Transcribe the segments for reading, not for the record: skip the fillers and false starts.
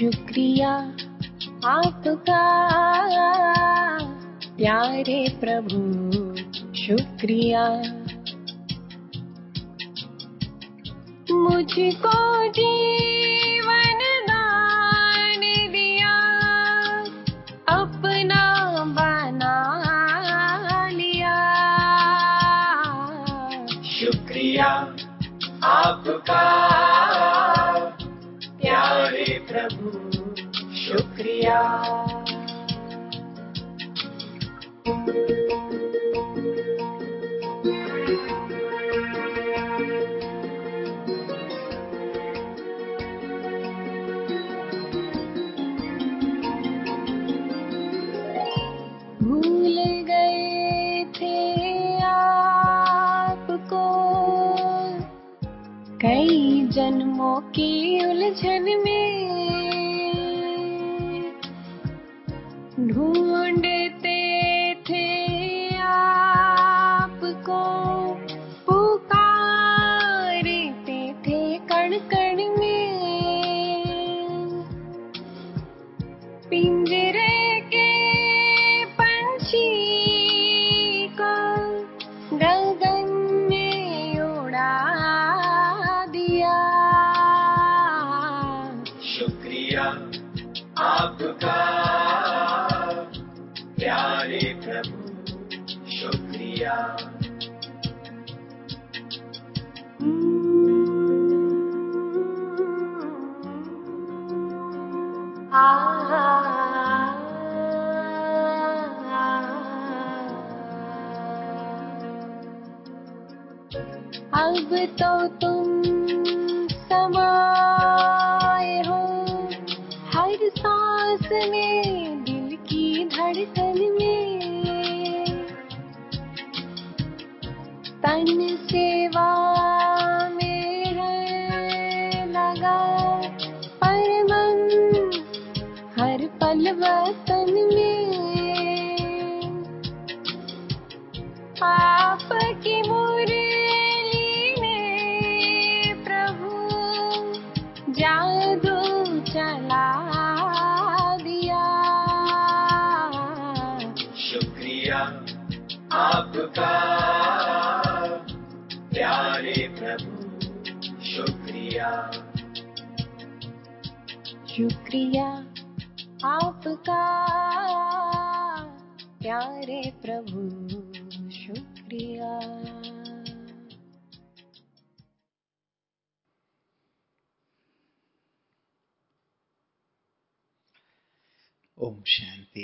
शुक्रिया आपका प्यारे प्रभु, शुक्रिया मुझको जीवन दान दिया, अपना बना लिया। शुक्रिया आपका प्यारे प्रभु, शुक्रिया। भूल गए थे आपको कई जन्मों की उलझन में, ढूंढते थे आपको, पुकारते थे कण कण में। पिंजरे के पंछी को गगन में उड़ा दिया। शुक्रिया आपका प्यारे प्रभु, शुक्रिया। अब तो तुम समाए हो हर सांस में, दिल की धड़कन में। तन सेवा में है लगा, पर मन हर पल वतन में। आपकी मुरली ने प्रभु जादू चला दिया। शुक्रिया आपका प्यारे प्रभु, शुक्रिया। शुक्रिया आपका प्यारे प्रभु, शुक्रिया। ओम शांति।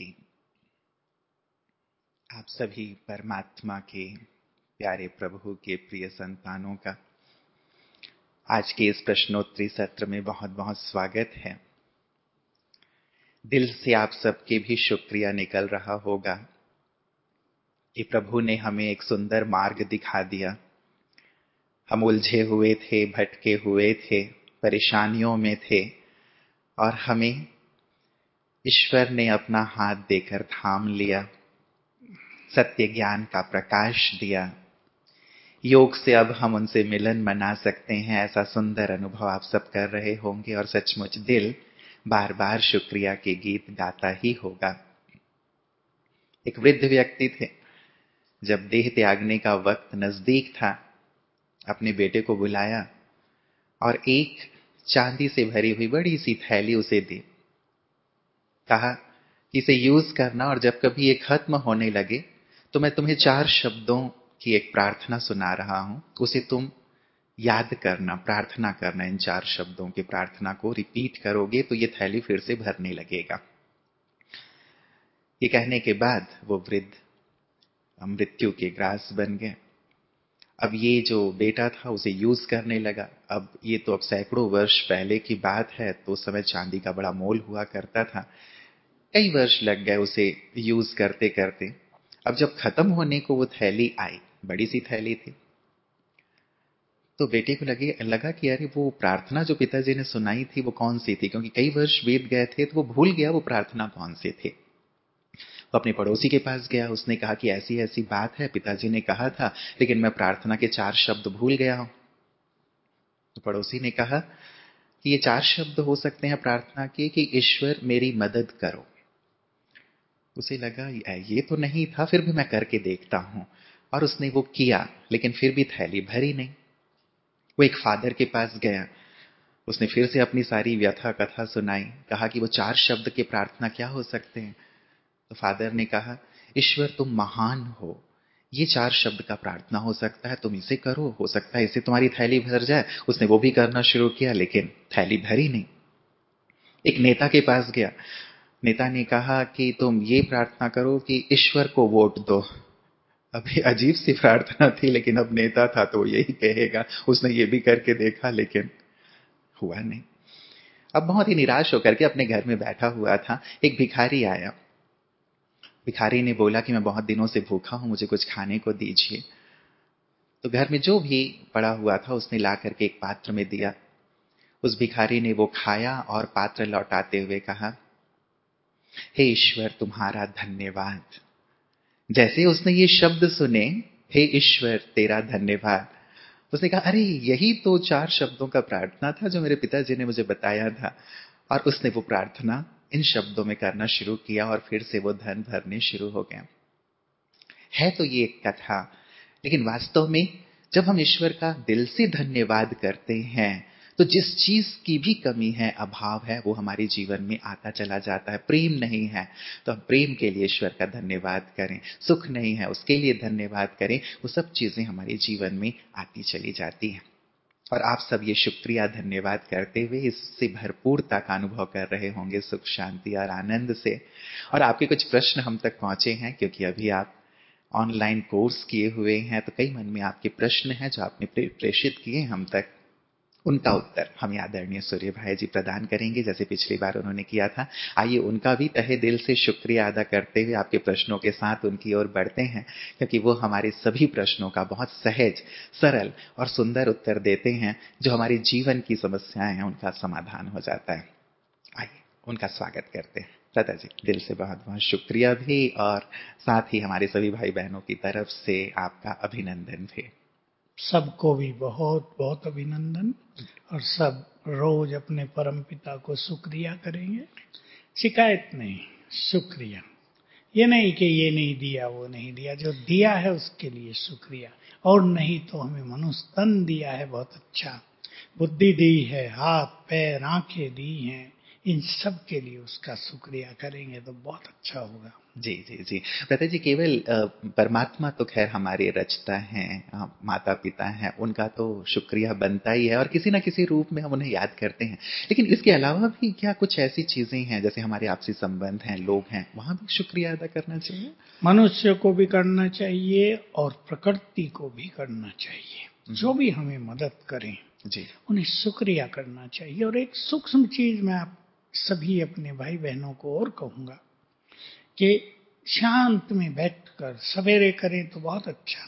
आप सभी परमात्मा के प्यारे प्रभु के प्रिय संतानों का आज के इस प्रश्नोत्तरी सत्र में बहुत बहुत स्वागत है। दिल से आप सबके भी शुक्रिया निकल रहा होगा कि प्रभु ने हमें एक सुंदर मार्ग दिखा दिया। हम उलझे हुए थे, भटके हुए थे, परेशानियों में थे, और हमें ईश्वर ने अपना हाथ देकर थाम लिया, सत्य ज्ञान का प्रकाश दिया। योग से अब हम उनसे मिलन मना सकते हैं, ऐसा सुंदर अनुभव आप सब कर रहे होंगे, और सचमुच दिल बार बार शुक्रिया के गीत गाता ही होगा। एक वृद्ध व्यक्ति थे, जब देह त्यागने का वक्त नजदीक था, अपने बेटे को बुलाया और एक चांदी से भरी हुई बड़ी सी थैली उसे दी। कहा कि इसे यूज करना, और जब कभी ये खत्म होने लगे तो मैं तुम्हें 4 शब्दों की एक प्रार्थना सुना रहा हूं, उसे तुम याद करना, प्रार्थना करना। इन 4 शब्दों की प्रार्थना को रिपीट करोगे तो ये थैली फिर से भरने लगेगा। ये कहने के बाद वो वृद्ध मृत्यु के ग्रास बन गए। अब ये जो बेटा था उसे यूज करने लगा। अब ये तो अब सैकड़ों वर्ष पहले की बात है, तो उस समय चांदी का बड़ा मोल हुआ करता था। कई वर्ष लग गए उसे यूज करते करते। अब जब खत्म होने को वो थैली आई, बड़ी सी थैली थी, तो बेटे को लगा कि अरे वो प्रार्थना जो पिताजी ने सुनाई थी वो कौन सी थी, क्योंकि कई वर्ष बीत गए थे तो वो भूल गया वो प्रार्थना कौन सी थी। वो अपने पड़ोसी के पास गया, उसने कहा कि ऐसी ऐसी बात है, पिताजी ने कहा था, लेकिन मैं प्रार्थना के 4 शब्द भूल गया हूं। तो पड़ोसी ने कहा कि ये 4 शब्द हो सकते हैं प्रार्थना के कि ईश्वर मेरी मदद करो। उसे लगा ये तो नहीं था, फिर भी मैं करके देखता हूं। और उसने वो किया, लेकिन फिर भी थैली भरी नहीं। वो एक फादर के पास गया, उसने फिर से अपनी सारी व्यथा कथा सुनाई, कहा कि वो 4 शब्द के प्रार्थना क्या हो सकते हैं। तो फादर ने कहा, ईश्वर तुम महान हो, ये 4 शब्द का प्रार्थना हो सकता है, तुम इसे करो, हो सकता है इससे तुम्हारी थैली भर जाए। उसने वो भी करना शुरू किया, लेकिन थैली भरी नहीं। एक नेता के पास गया, नेता ने कहा कि तुम ये प्रार्थना करो कि ईश्वर को वोट दो। अभी अजीब सी प्रार्थना थी, लेकिन अब नेता था तो यही कहेगा। उसने ये भी करके देखा, लेकिन हुआ नहीं। अब बहुत ही निराश होकर के अपने घर में बैठा हुआ था। एक भिखारी आया। भिखारी ने बोला कि मैं बहुत दिनों से भूखा हूं, मुझे कुछ खाने को दीजिए। तो घर में जो भी पड़ा हुआ था उसने ला करके एक पात्र में दिया। उस भिखारी ने वो खाया और पात्र लौटाते हुए कहा, हे ईश्वर तुम्हारा धन्यवाद। जैसे उसने ये शब्द सुने, हे ईश्वर तेरा धन्यवाद, उसने कहा, अरे यही तो 4 शब्दों का प्रार्थना था जो मेरे पिताजी ने मुझे बताया था। और उसने वो प्रार्थना इन शब्दों में करना शुरू किया और फिर से वो धन भरने शुरू हो गया। है तो ये एक कथा, लेकिन वास्तव में जब हम ईश्वर का दिल से धन्यवाद करते हैं तो जिस चीज की भी कमी है, अभाव है, वो हमारे जीवन में आता चला जाता है। प्रेम नहीं है तो हम प्रेम के लिए ईश्वर का धन्यवाद करें, सुख नहीं है उसके लिए धन्यवाद करें, वो सब चीजें हमारे जीवन में आती चली जाती हैं। और आप सब ये शुक्रिया धन्यवाद करते हुए इससे भरपूरता का अनुभव कर रहे होंगे, सुख शांति और आनंद से। और आपके कुछ प्रश्न हम तक पहुंचे हैं, क्योंकि अभी आप ऑनलाइन कोर्स किए हुए हैं, तो कई मन में आपके प्रश्न हैं जो आपने प्रेषित किए हम तक। उनका उत्तर हम आदरणीय सूर्य भाई जी प्रदान करेंगे, जैसे पिछली बार उन्होंने किया था। आइए उनका भी तहे दिल से शुक्रिया अदा करते हुए आपके प्रश्नों के साथ उनकी ओर बढ़ते हैं, क्योंकि वो हमारे सभी प्रश्नों का बहुत सहज, सरल और सुंदर उत्तर देते हैं, जो हमारे जीवन की समस्याएं हैं उनका समाधान हो जाता है। आइए उनका स्वागत करते हैं। दादा जी, दिल से बहुत बहुत शुक्रिया भी, और साथ ही हमारे सभी भाई बहनों की तरफ से आपका अभिनंदन भी। सबको भी बहुत बहुत अभिनंदन। और सब रोज अपने परम पिता को शुक्रिया करेंगे, शिकायत नहीं, शुक्रिया। ये नहीं कि ये नहीं दिया वो नहीं दिया, जो दिया है उसके लिए शुक्रिया। और नहीं तो हमें मनुष्य तन दिया है, बहुत अच्छा, बुद्धि दी है, हाथ पैर आंखें दी हैं, इन सब के लिए उसका शुक्रिया करेंगे तो बहुत अच्छा होगा। जी जी जी, प्रता जी, केवल परमात्मा तो खैर हमारे रचता हैं, माता पिता हैं, उनका तो शुक्रिया बनता ही है और किसी ना किसी रूप में हम उन्हें याद करते हैं। लेकिन इसके अलावा भी क्या कुछ ऐसी चीजें हैं, जैसे हमारे आपसी संबंध हैं, लोग हैं, वहां भी शुक्रिया अदा करना चाहिए? मनुष्य को भी करना चाहिए और प्रकृति को भी करना चाहिए। जो भी हमें मदद करें जी, उन्हें शुक्रिया करना चाहिए। और एक सूक्ष्म चीज मैं आप सभी अपने भाई बहनों को और कहूंगा कि शांत में बैठकर सवेरे करें तो बहुत अच्छा।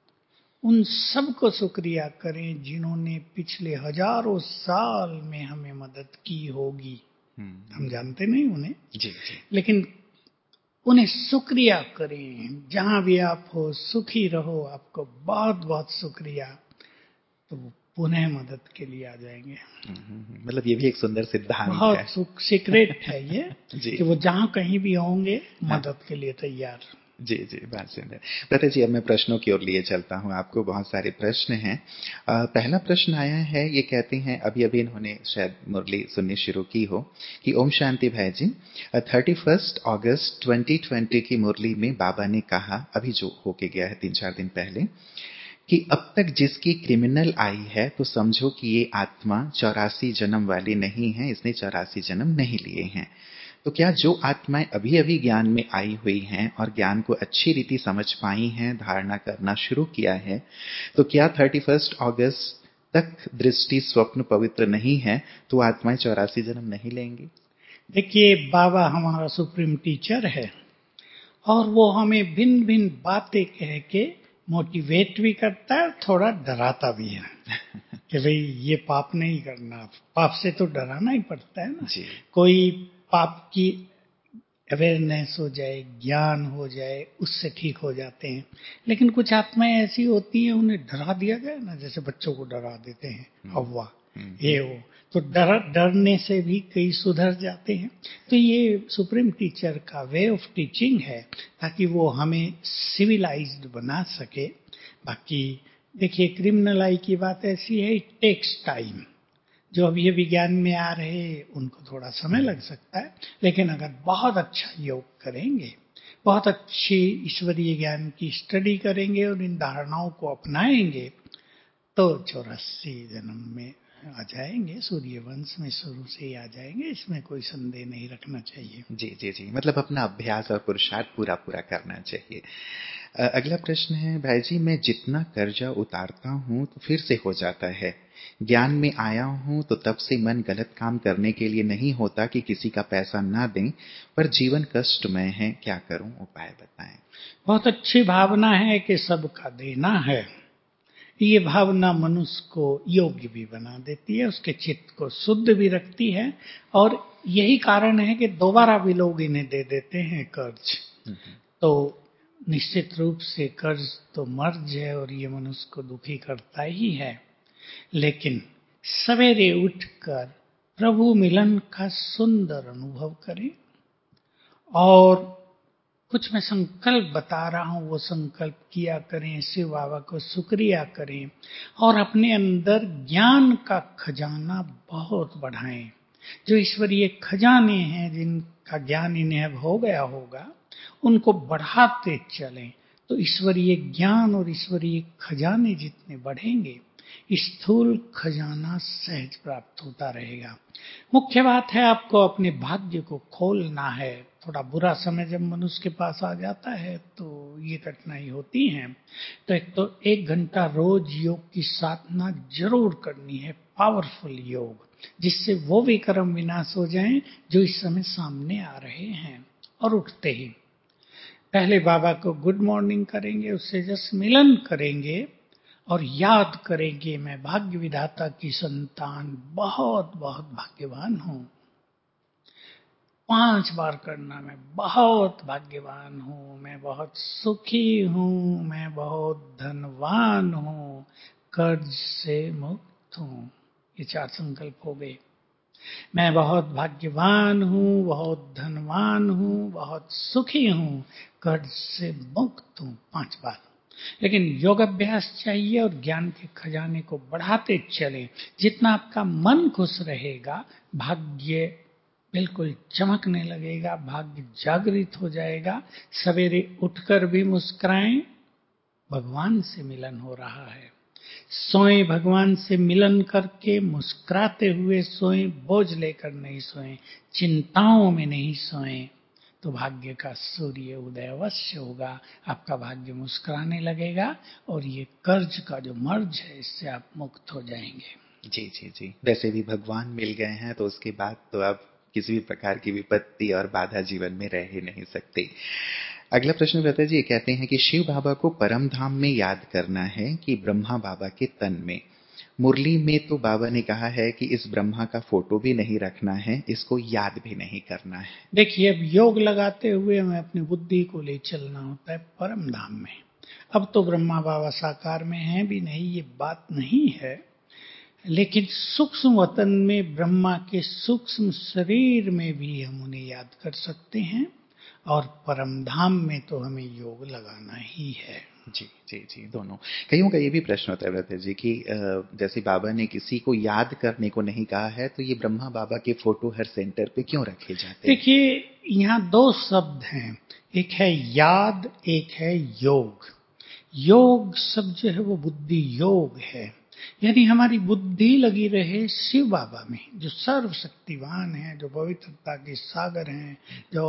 उन सबको शुक्रिया करें जिन्होंने पिछले हजारों साल में हमें मदद की होगी। हम जानते नहीं उन्हें, जी जी, लेकिन उन्हें शुक्रिया करें। जहां भी आप हो सुखी रहो, आपको बहुत बहुत शुक्रिया। तो वो पुनः मदद के लिए आ जाएंगे। मतलब ये भी एक सुंदर सिद्धांत है। बहुत सीक्रेट है ये जी, कि वो जहां कहीं भी होंगे मदद के लिए तैयार। जी जी, बात सुंदर। प्रता जी, अब मैं प्रश्नों की ओर लिए चलता हूं आपको। बहुत सारे प्रश्न हैं। पहला प्रश्न आया है, ये कहते हैं, अभी अभी इन्होंने शायद मुरली सुननी शुरू की हो, कि ओम शांति भाई जी, 31 अगस्त 2020 की मुरली में बाबा ने कहा, अभी जो होके गया है 3-4 दिन पहले, कि अब तक जिसकी क्रिमिनल आई है तो समझो कि ये आत्मा 84 जन्म वाली नहीं है, इसने 84 जन्म नहीं लिए हैं। तो क्या जो आत्माएं अभी अभी ज्ञान में आई हुई हैं और ज्ञान को अच्छी रीति समझ पाई हैं, धारणा करना शुरू किया है, तो क्या 31 अगस्त तक दृष्टि स्वप्न पवित्र नहीं है तो आत्माएं 84 जन्म नहीं लेंगी? देखिए, बाबा हमारा सुप्रीम टीचर है और वो हमें भिन्न भिन्न बातें कह के मोटिवेट भी करता है, थोड़ा डराता भी है कि भाई ये पाप नहीं करना। पाप से तो डराना ही पड़ता है ना। जी, कोई पाप की अवेयरनेस हो जाए, ज्ञान हो जाए, उससे ठीक हो जाते हैं। लेकिन कुछ आत्माएं ऐसी होती हैं, उन्हें डरा दिया गया ना, जैसे बच्चों को डरा देते हैं, हवा ये हो, तो डरने से भी कई सुधर जाते हैं। तो ये सुप्रीम टीचर का वे ऑफ टीचिंग है, ताकि वो हमें सिविलाइज्ड बना सके। बाकी देखिए, क्रिमिनल आई की बात ऐसी है, इट टेक्स टाइम। जो अभी ये विज्ञान में आ रहे उनको थोड़ा समय लग सकता है, लेकिन अगर बहुत अच्छा योग करेंगे, बहुत अच्छी ईश्वरीय ज्ञान की स्टडी करेंगे और इन धारणाओं को अपनाएंगे, तो 84 जन्म में आ जाएंगे, सूर्य वंश में शुरू से ही आ जाएंगे, इसमें कोई संदेह नहीं रखना चाहिए। जी जी जी, मतलब अपना अभ्यास और पुरुषार्थ पूरा पूरा करना चाहिए। अगला प्रश्न है, भाई जी, मैं जितना कर्जा उतारता हूँ तो फिर से हो जाता है। ज्ञान में आया हूँ तो तब से मन गलत काम करने के लिए नहीं होता कि किसी का पैसा ना दें, पर जीवन कष्टमय है, क्या करूं, उपाय बताएं। बहुत अच्छी भावना है कि सबका देना है। ये भावना मनुष्य को योग्य भी बना देती है, उसके चित्त को शुद्ध भी रखती है, और यही कारण है कि दोबारा भी लोग इन्हें दे देते हैं कर्ज। तो निश्चित रूप से कर्ज तो मर्ज है और ये मनुष्य को दुखी करता ही है। लेकिन सवेरे उठकर प्रभु मिलन का सुंदर अनुभव करें, और कुछ मैं संकल्प बता रहा हूं वो संकल्प किया करें, शिव बाबा को शुक्रिया करें, और अपने अंदर ज्ञान का खजाना बहुत बढ़ाएं। जो ईश्वरीय खजाने हैं, जिनका ज्ञान इन्हें अब हो गया होगा, उनको बढ़ाते चलें। तो ईश्वरीय ज्ञान और ईश्वरीय खजाने जितने बढ़ेंगे, स्थूल खजाना सहज प्राप्त होता रहेगा। मुख्य बात है आपको अपने भाग्य को खोलना है। थोड़ा बुरा समय जब मनुष्य के पास आ जाता है तो ये कठिनाई होती है। तो एक तो 1 घंटा रोज योग की साधना जरूर करनी है, पावरफुल योग, जिससे वो भी कर्म विनाश हो जाएं जो इस समय सामने आ रहे हैं। और उठते ही पहले बाबा को गुड मॉर्निंग करेंगे, उससे जस्ट मिलन करेंगे और याद करेंगे, मैं भाग्य विधाता की संतान बहुत बहुत भाग्यवान हूं। 5 बार करना, मैं बहुत भाग्यवान हूं, मैं बहुत सुखी हूं, मैं बहुत धनवान हूं, कर्ज से मुक्त हूं। ये 4 संकल्प हो गए। मैं बहुत भाग्यवान हूं, बहुत धनवान हूं, बहुत सुखी हूं, कर्ज से मुक्त हूं, 5 बार। लेकिन योग अभ्यास चाहिए और ज्ञान के खजाने को बढ़ाते चले। जितना आपका मन खुश रहेगा, भाग्य बिल्कुल चमकने लगेगा, भाग्य जागृत हो जाएगा। सवेरे उठकर भी मुस्कुराएं, भगवान से मिलन हो रहा है। सोएं भगवान से मिलन करके, मुस्कुराते हुए सोएं, बोझ लेकर नहीं सोएं, चिंताओं में नहीं सोएं, तो भाग्य का सूर्य उदय अवश्य होगा। आपका भाग्य मुस्कुराने लगेगा और ये कर्ज का जो मर्ज है, इससे आप मुक्त हो जाएंगे। जी जी जी, वैसे भी भगवान मिल गए हैं तो उसके बाद तो आप किसी भी प्रकार की विपत्ति और बाधा जीवन में रह ही नहीं सकते। अगला प्रश्न रहता है जी, कहते हैं कि शिव बाबा को परम धाम में याद करना है कि ब्रह्मा बाबा के तन में। मुरली में तो बाबा ने कहा है कि इस ब्रह्मा का फोटो भी नहीं रखना है, इसको याद भी नहीं करना है। देखिए, अब योग लगाते हुए हमें अपनी बुद्धि को ले चलना होता है परम धाम में। अब तो ब्रह्मा बाबा साकार में हैं भी नहीं, ये बात नहीं है, लेकिन सूक्ष्म वतन में ब्रह्मा के सूक्ष्म शरीर में भी हम उन्हें याद कर सकते हैं, और परम धाम में तो हमें योग लगाना ही है। जी जी जी, दोनों। कईयों का ये भी प्रश्न होता है व्रत जी कि जैसे बाबा ने किसी को याद करने को नहीं कहा है, तो ये ब्रह्मा बाबा के फोटो हर सेंटर पे क्यों रखे जाते हैं? देखिए, यहाँ 2 शब्द हैं, एक है याद, एक है योग। योग शब्द जो है वो बुद्धि योग है, यानी हमारी बुद्धि लगी रहे शिव बाबा में, जो सर्वशक्तिवान है, जो पवित्रता के सागर हैं, जो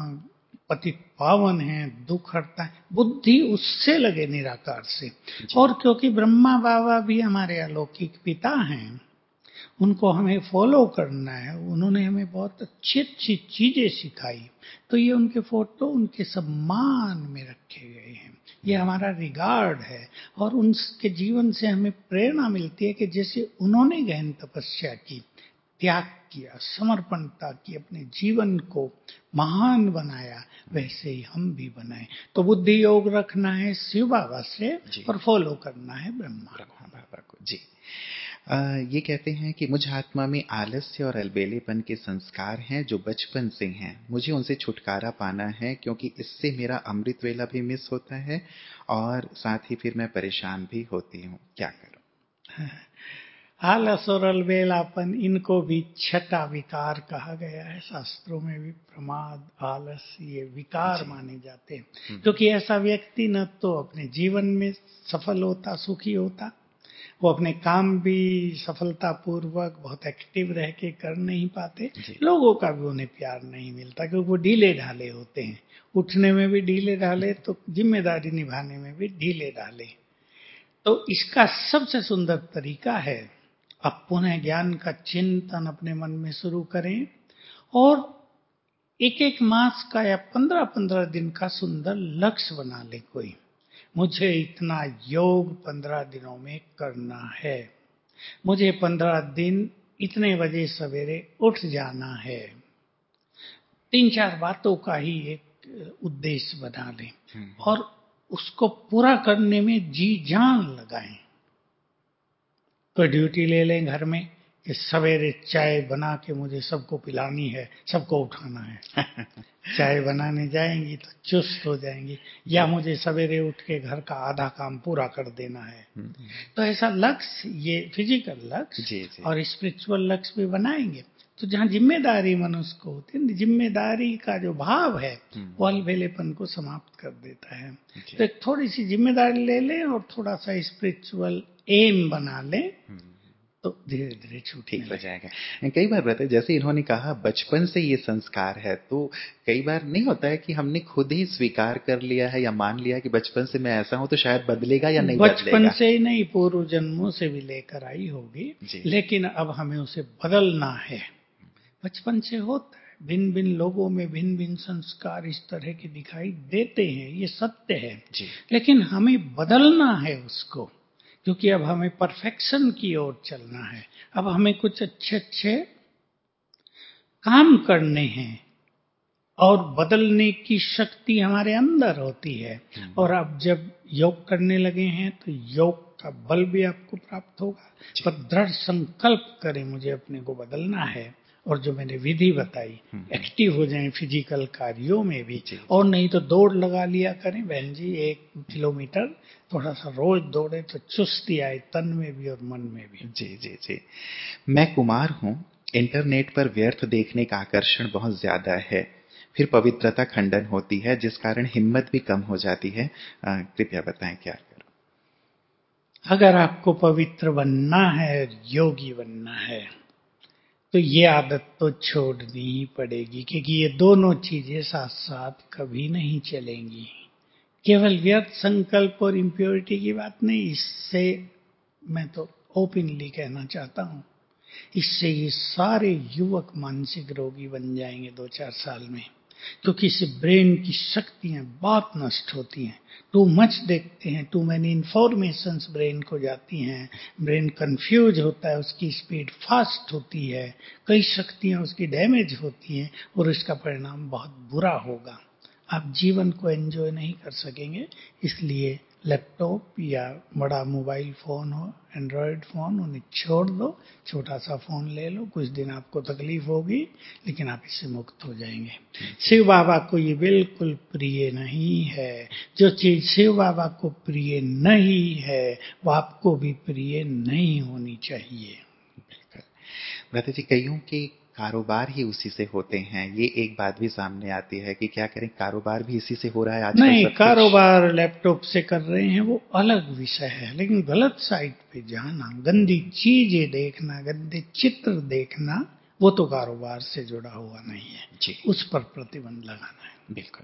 पतित पावन है, दुख हरता है। बुद्धि उससे लगे, निराकार से। और क्योंकि ब्रह्मा बाबा भी हमारे अलौकिक पिता हैं, उनको हमें फॉलो करना है, उन्होंने हमें बहुत अच्छी अच्छी चीजें सिखाई, तो ये उनके फोटो उनके सम्मान में रखे गए हैं। ये हमारा रिगार्ड है, और उनके जीवन से हमें प्रेरणा मिलती है कि जैसे उन्होंने गहन तपस्या की, त्याग किया, समर्पणता की, अपने जीवन को महान बनाया, वैसे ही हम भी बनाए। तो बुद्धि योग रखना है शिव बाबा से और फॉलो करना है ब्रह्मा बाबा को। जी, ये कहते हैं कि मुझ आत्मा में आलस्य और अलबेलेपन के संस्कार हैं जो बचपन से हैं। मुझे उनसे छुटकारा पाना है क्योंकि इससे मेरा अमृत वेला भी मिस होता है और साथ ही फिर मैं परेशान भी होती हूँ, क्या करूं? आलस और अलबेलापन, इनको भी छठा विकार कहा गया है। शास्त्रों में भी प्रमाद, आलस, ये विकार माने जाते हैं। क्योंकि ऐसा व्यक्ति न तो अपने जीवन में सफल होता, सुखी होता, वो अपने काम भी सफलतापूर्वक बहुत एक्टिव रह के कर नहीं पाते, लोगों का भी उन्हें प्यार नहीं मिलता क्योंकि वो ढीले ढाले होते हैं। उठने में भी ढीले ढाले, तो जिम्मेदारी निभाने में भी ढीले ढाले। तो इसका सबसे सुंदर तरीका है, आप पुनः ज्ञान का चिंतन अपने मन में शुरू करें और एक एक मास का या 15-15 दिन का सुंदर लक्ष्य बना ले। कोई, मुझे इतना योग 15 दिनों में करना है, मुझे 15 दिन इतने बजे सवेरे उठ जाना है। 3-4 बातों का ही एक उद्देश्य बना लें और उसको पूरा करने में जी जान लगाएं। कोई ड्यूटी ले लें घर में कि सवेरे चाय बना के मुझे सबको पिलानी है, सबको उठाना है। चाय बनाने जाएंगी तो चुस्त हो जाएंगी, या मुझे सवेरे उठ के घर का आधा काम पूरा कर देना है। तो ऐसा लक्ष्य, ये फिजिकल लक्ष्य और स्पिरिचुअल लक्ष्य भी बनाएंगे तो जहाँ जिम्मेदारी मनुष्य को होती है, जिम्मेदारी का जो भाव है वो अलबेलेपन को समाप्त कर देता है। तो एक थोड़ी सी जिम्मेदारी ले लें और थोड़ा सा स्पिरिचुअल एम बना लें तो धीरे धीरे ठीक हो जाएगा। कई बार रहता है, जैसे इन्होंने कहा बचपन से ये संस्कार है, तो कई बार नहीं होता है कि हमने खुद ही स्वीकार कर लिया है या मान लिया कि बचपन से मैं ऐसा हूं तो शायद बदलेगा या नहीं बदलेगा। बचपन से ही नहीं, पूर्व जन्मों से भी लेकर आई होगी, लेकिन अब हमें उसे बदलना है। बचपन से होता है, भिन्न भिन्न लोगों में भिन्न भिन्न संस्कार इस तरह के दिखाई देते हैं, ये सत्य है। लेकिन हमें बदलना है उसको, क्योंकि अब हमें परफेक्शन की ओर चलना है। अब हमें कुछ अच्छे अच्छे काम करने हैं और बदलने की शक्ति हमारे अंदर होती है। और अब जब योग करने लगे हैं तो योग का बल भी आपको प्राप्त होगा। पर दृढ़ संकल्प करें, मुझे अपने को बदलना है, और जो मैंने विधि बताई, एक्टिव हो जाएं फिजिकल कार्यों में भी। और नहीं तो दौड़ लगा लिया करें बहन जी, 1 किलोमीटर थोड़ा सा रोज दौड़े तो चुस्ती आए तन में भी और मन में भी। जी। मैं कुमार हूं, इंटरनेट पर व्यर्थ देखने का आकर्षण बहुत ज्यादा है, फिर पवित्रता खंडन होती है जिस कारण हिम्मत भी कम हो जाती है। कृपया बताएं क्या करूं? अगर आपको पवित्र बनना है, योगी बनना है, तो ये आदत तो छोड़नी ही पड़ेगी, क्योंकि ये दोनों चीजें साथ साथ कभी नहीं चलेंगी। केवल व्यर्थ संकल्प और इम्प्योरिटी की बात नहीं, इससे मैं तो ओपनली कहना चाहता हूं, इससे ये सारे युवक मानसिक रोगी बन जाएंगे 2-4 साल में, क्योंकि इससे ब्रेन की शक्तियां बहुत नष्ट होती हैं। टू मच देखते हैं, टू मैनी इंफॉर्मेशंस ब्रेन को जाती हैं, ब्रेन कंफ्यूज होता है, उसकी स्पीड फास्ट होती है, कई शक्तियां उसकी डैमेज होती हैं और इसका परिणाम बहुत बुरा होगा। आप जीवन को एंजॉय नहीं कर सकेंगे। इसलिए लैपटॉप या बड़ा मोबाइल फोन हो, एंड्रॉयड फोन, उन्हें छोड़ दो, छोटा सा फोन ले लो। कुछ दिन आपको तकलीफ होगी, लेकिन आप इससे मुक्त हो जाएंगे। शिव बाबा को ये बिल्कुल प्रिय नहीं है। जो चीज शिव बाबा को प्रिय नहीं है वो आपको भी प्रिय नहीं होनी चाहिए। भ्राता जी, कईयों के कारोबार ही उसी से होते हैं, ये एक बात भी सामने आती है कि क्या करें, कारोबार भी इसी से हो रहा है आजकल। नहीं, कारोबार लैपटॉप से कर रहे हैं वो अलग विषय है, लेकिन गलत साइट पे जाना, गंदी चीजें देखना, गंदे चित्र देखना, वो तो कारोबार से जुड़ा हुआ नहीं है जी। उस पर प्रतिबंध लगाना है। बिल्कुल।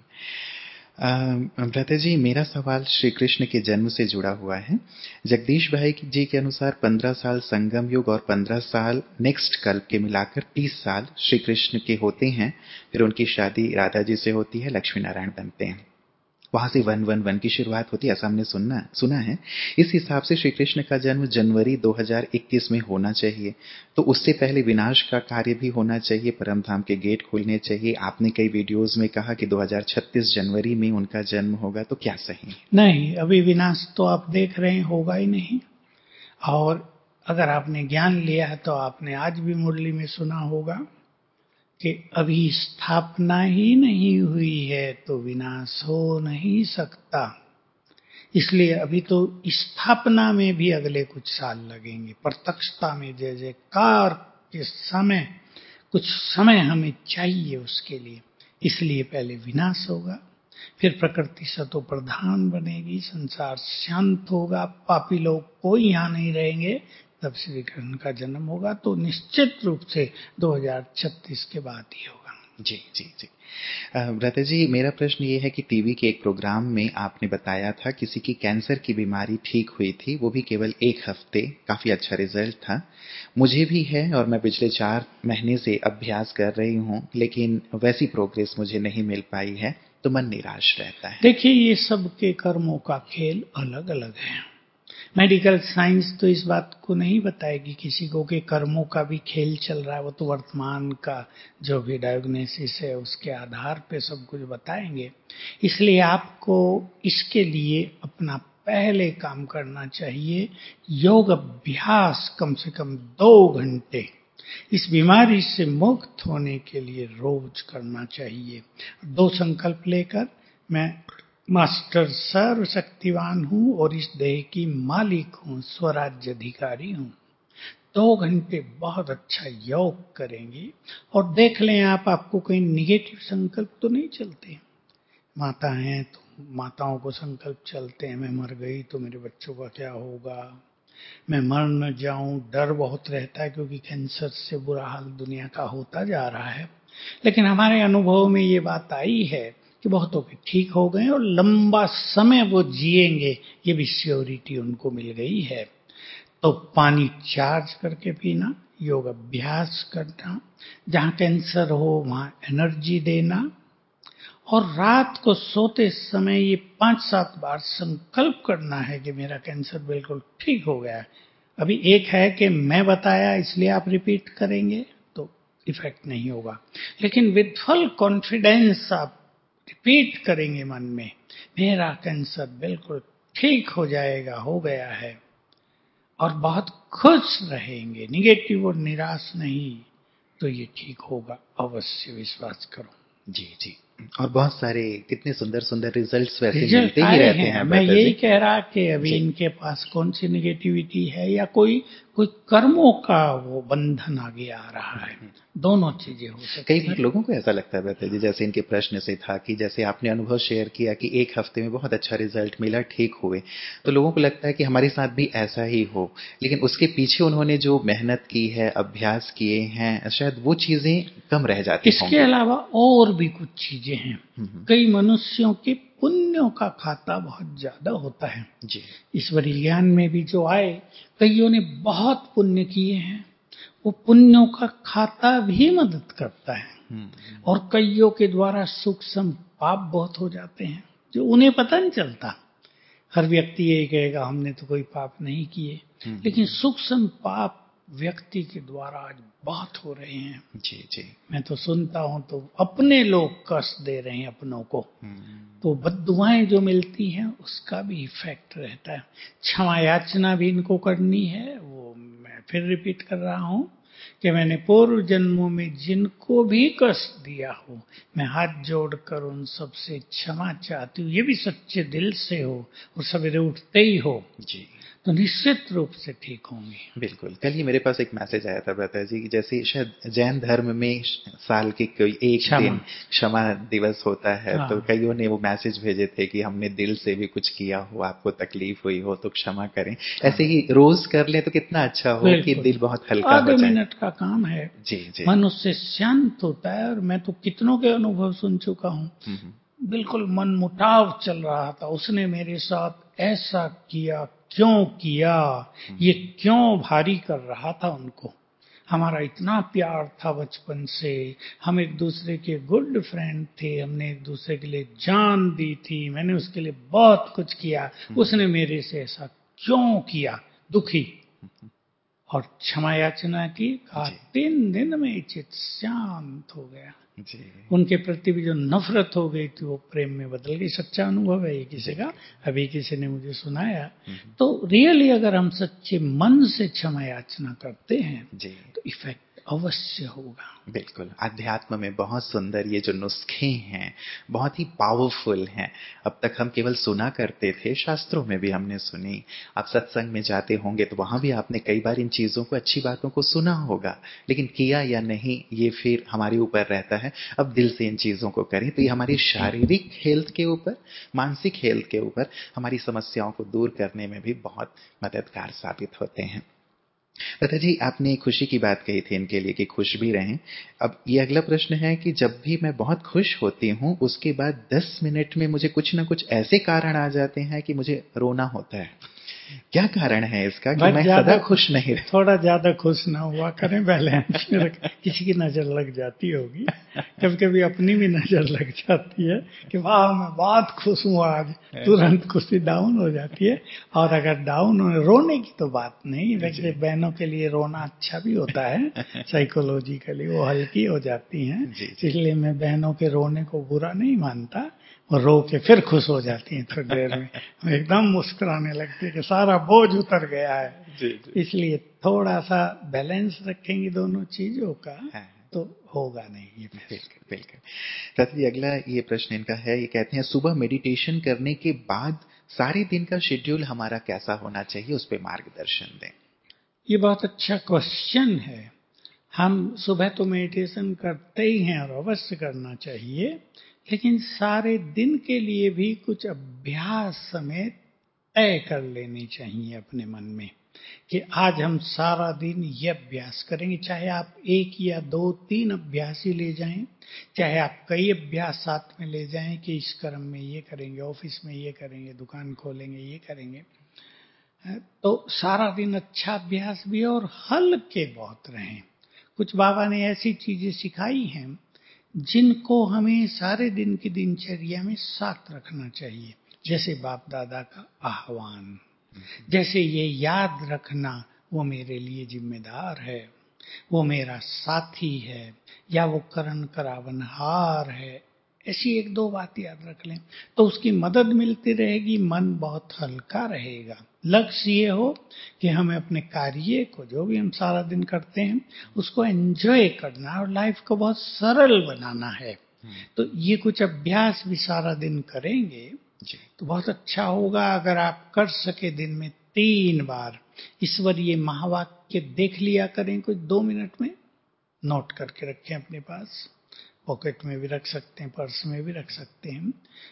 भ्राता जी, मेरा सवाल श्री कृष्ण के जन्म से जुड़ा हुआ है। जगदीश भाई जी के अनुसार 15 साल संगम युग और 15 साल नेक्स्ट कल्प के मिलाकर 30 साल श्री कृष्ण के होते हैं। फिर उनकी शादी राधा जी से होती है, लक्ष्मी नारायण बनते हैं, वहां से 111 की शुरुआत होती है, ऐसा हमने सुना है। इस हिसाब से श्री कृष्ण का जन्म जनवरी 2021 में होना चाहिए, तो उससे पहले विनाश का कार्य भी होना चाहिए, परम धाम के गेट खुलने चाहिए। आपने कई वीडियोस में कहा कि 2036 जनवरी में उनका जन्म होगा, तो क्या सही? नहीं, अभी विनाश तो आप देख रहे हैं, होगा ही नहीं। और अगर आपने ज्ञान लिया है तो आपने आज भी मुरली में सुना होगा कि अभी स्थापना ही नहीं हुई है तो विनाश हो नहीं सकता। इसलिए अभी तो स्थापना में भी अगले कुछ साल लगेंगे। प्रत्यक्षता में जय जयकार के समय कुछ समय हमें चाहिए उसके लिए। इसलिए पहले विनाश होगा, फिर प्रकृति सतो प्रधान बनेगी, संसार शांत होगा, पापी लोग कोई यहाँ नहीं रहेंगे, तब श्री कृष्ण का जन्म होगा। तो निश्चित रूप से 2036 के बाद ही होगा। जी जी जी। ब्रता जी, मेरा प्रश्न ये है कि टीवी के एक प्रोग्राम में आपने बताया था किसी की कैंसर की बीमारी ठीक हुई थी, वो भी केवल 1 हफ्ते, काफी अच्छा रिजल्ट था। मुझे भी है और मैं पिछले 4 महीने से अभ्यास कर रही हूँ, लेकिन वैसी प्रोग्रेस मुझे नहीं मिल पाई है, तो मन निराश रहता है। देखिए, ये सबके कर्मों का खेल अलग अलग है। मेडिकल साइंस तो इस बात को नहीं बताएगी किसी को कि कर्मों का भी खेल चल रहा है। वो तो वर्तमान का जो भी डायग्नोसिस है उसके आधार पे सब कुछ बताएंगे। इसलिए आपको इसके लिए अपना पहले काम करना चाहिए, योग अभ्यास कम से कम 2 घंटे इस बीमारी से मुक्त होने के लिए रोज करना चाहिए। 2 संकल्प लेकर, मैं मास्टर सर्वशक्तिवान हूँ और इस देह की मालिक हूँ, स्वराज्य अधिकारी हूँ। 2 घंटे बहुत अच्छा योग करेंगे और देख लें आप, आपको कोई निगेटिव संकल्प तो नहीं चलते। माता हैं तो माताओं को संकल्प चलते हैं, मैं मर गई तो मेरे बच्चों का क्या होगा, मैं मर न जाऊं, डर बहुत रहता है क्योंकि कैंसर से बुरा हाल दुनिया का होता जा रहा है। लेकिन हमारे अनुभव में ये बात आई है कि बहुतों के ठीक हो गए और लंबा समय वो जिएंगे, ये भी श्योरिटी उनको मिल गई है। तो पानी चार्ज करके पीना, योग अभ्यास करना, जहां कैंसर हो वहां एनर्जी देना, और रात को सोते समय ये 5-7 बार संकल्प करना है कि मेरा कैंसर बिल्कुल ठीक हो गया है। अभी एक है कि मैं बताया इसलिए आप रिपीट करेंगे तो इफेक्ट नहीं होगा, लेकिन विद फुल कॉन्फिडेंस आप रिपीट करेंगे मन में, मेरा कैंसर बिल्कुल ठीक हो जाएगा, हो गया है, और बहुत खुश रहेंगे, निगेटिव और निराश नहीं, तो ये ठीक होगा। अवश्य विश्वास करो। जी जी। और बहुत सारे कितने सुंदर सुंदर रिजल्ट्स वैसे रिजल्ट मिलते ही आए रहते हैं। हैं मैं ब्रता यही जी। कह रहा कि अभी जी इनके पास कौन सी निगेटिविटी है या कोई कर्मों का वो बंधन आगे आ रहा है। दोनों चीजें हो सकती कई है। बार लोगों को ऐसा लगता है ब्रता जी, जैसे इनके प्रश्न से था कि जैसे आपने अनुभव शेयर किया कि 1 हफ्ते में बहुत अच्छा रिजल्ट मिला, ठीक हुए, तो लोगों को लगता है कि हमारे साथ भी ऐसा ही हो, लेकिन उसके पीछे उन्होंने जो मेहनत की है, अभ्यास किए हैं, शायद वो चीजें कम रह जाती इसके होंगी। अलावा और भी कुछ चीजें हैं। हम्म। कई मनुष्यों के पुण्यों का खाता बहुत ज्यादा होता है। जी ईश्वरीय ज्ञान में भी जो आए, कईयों ने बहुत पुण्य किए हैं, वो पुण्यों का खाता भी मदद करता है। और कईयों के द्वारा सूक्ष्म पाप बहुत हो जाते हैं जो उन्हें पता नहीं चलता। हर व्यक्ति यही कहेगा हमने तो कोई पाप नहीं किए, लेकिन सूक्ष्म पाप व्यक्ति के द्वारा आज बहुत हो रहे हैं। जी जी। मैं तो सुनता हूं तो अपने लोग कष्ट दे रहे हैं अपनों को, तो बद्दुआएं जो मिलती हैं उसका भी इफेक्ट रहता है। क्षमा याचना भी इनको करनी है। वो मैं फिर रिपीट कर रहा हूं कि मैंने पूर्व जन्मों में जिनको भी कष्ट दिया हो, मैं हाथ जोड़कर उन सबसे क्षमा चाहती हूँ। ये भी सच्चे दिल से हो और सवेरे उठते ही हो, जी तो निश्चित रूप से ठीक होंगे। बिल्कुल। कल ही मेरे पास एक मैसेज आया था ब्रता जी कि जैसे शायद जैन धर्म में साल के कोई एक दिन क्षमा दिवस होता है, तो कईयों ने वो मैसेज भेजे थे कि हमने दिल से भी कुछ किया हो, आपको तकलीफ हुई हो तो क्षमा करें। ऐसे ही रोज कर लें तो कितना अच्छा हो कि दिल बहुत हल्का हो आधे जाए। मिनट का काम है। जी जी। मन उससे शांत होता है। और मैं तो कितनों के अनुभव सुन चुका हूँ, बिल्कुल मन मुटाव चल रहा था, उसने मेरे साथ ऐसा किया, क्यों किया, ये क्यों भारी कर रहा था उनको। हमारा इतना प्यार था बचपन से, हम एक दूसरे के गुड फ्रेंड थे, हमने एक दूसरे के लिए जान दी थी, मैंने उसके लिए बहुत कुछ किया, उसने मेरे से ऐसा क्यों किया, दुखी। और क्षमा याचना की, कहा 3 दिन में चित्त शांत हो गया। जी उनके प्रति भी जो नफरत हो गई थी वो प्रेम में बदल गई। सच्चा अनुभव है ये किसी का, अभी किसी ने मुझे सुनाया। तो रियली अगर हम सच्चे मन से क्षमा याचना करते हैं जी तो इफेक्ट अवश्य होगा। बिल्कुल। अध्यात्म में बहुत सुंदर ये जो नुस्खे हैं बहुत ही पावरफुल हैं। अब तक हम केवल सुना करते थे, शास्त्रों में भी हमने सुनी। आप सत्संग में जाते होंगे तो वहां भी आपने कई बार इन चीजों को, अच्छी बातों को सुना होगा, लेकिन किया या नहीं ये फिर हमारे ऊपर रहता है। अब दिल से इन चीजों को करें तो ये हमारी शारीरिक हेल्थ के ऊपर, मानसिक हेल्थ के ऊपर, हमारी समस्याओं को दूर करने में भी बहुत मददगार साबित होते हैं। लता जी, आपने खुशी की बात कही थी इनके लिए कि खुश भी रहें। अब ये अगला प्रश्न है कि जब भी मैं बहुत खुश होती हूँ उसके बाद 10 मिनट में मुझे कुछ ना कुछ ऐसे कारण आ जाते हैं कि मुझे रोना होता है। क्या कारण है इसका कि मैं सदा खुश नहीं रहता? थोड़ा ज्यादा खुश ना हुआ करें, बैलेंस में रख। किसी की नजर लग जाती होगी, कभी कभी अपनी भी नजर लग जाती है कि वाह मैं बहुत खुश हूँ आज, तुरंत खुशी डाउन हो जाती है। और अगर डाउन हो, रोने की तो बात नहीं, वैसे बहनों के लिए रोना अच्छा भी होता है, साइकोलॉजिकली वो हल्की हो जाती हैं, इसलिए मैं बहनों के रोने को बुरा नहीं मानता। और रो के फिर खुश हो जाती हैं थोड़ी देर में, एकदम मुस्कुराने लगती है कि सारा बोझ उतर गया है। इसलिए थोड़ा सा बैलेंस रखेंगे दोनों चीजों का तो होगा नहीं ये। बिल्कुल बिल्कुल। लता जी, अगला ये प्रश्न इनका है, ये कहते हैं सुबह मेडिटेशन करने के बाद सारे दिन का शेड्यूल हमारा कैसा होना चाहिए, उस पर मार्गदर्शन दें। ये बहुत अच्छा क्वेश्चन है। हम सुबह तो मेडिटेशन करते ही हैं और अवश्य करना चाहिए, लेकिन सारे दिन के लिए भी कुछ अभ्यास समय तय कर लेने चाहिए अपने मन में कि आज हम सारा दिन ये अभ्यास करेंगे। चाहे आप 1 या 2, 3 अभ्यास ही ले जाएं, चाहे आप कई अभ्यास साथ में ले जाएं कि इस कर्म में ये करेंगे, ऑफिस में ये करेंगे, दुकान खोलेंगे, ये करेंगे। तो सारा दिन अच्छा अभ्यास भी और हल्के बहुत रहें। कुछ बाबा ने ऐसी चीजें सिखाई हैं जिनको हमें सारे दिन की दिनचर्या में साथ रखना चाहिए, जैसे बाप दादा का आह्वान, जैसे ये याद रखना वो मेरे लिए जिम्मेदार है, वो मेरा साथी है, या वो करण करावनहार है। ऐसी 1-2 बात याद रख लें तो उसकी मदद मिलती रहेगी, मन बहुत हल्का रहेगा। लक्ष्य ये हो कि हमें अपने कार्य को, जो भी हम सारा दिन करते हैं, उसको एंजॉय करना और लाइफ को बहुत सरल बनाना है। तो ये कुछ अभ्यास भी सारा दिन करेंगे तो बहुत अच्छा होगा। अगर आप कर सके दिन में 3 बार ईश्वरीय महावाक्य देख लिया करें, कुछ 2 मिनट में नोट करके रखें अपने पास, पॉकेट में भी रख सकते हैं, पर्स में भी रख सकते हैं।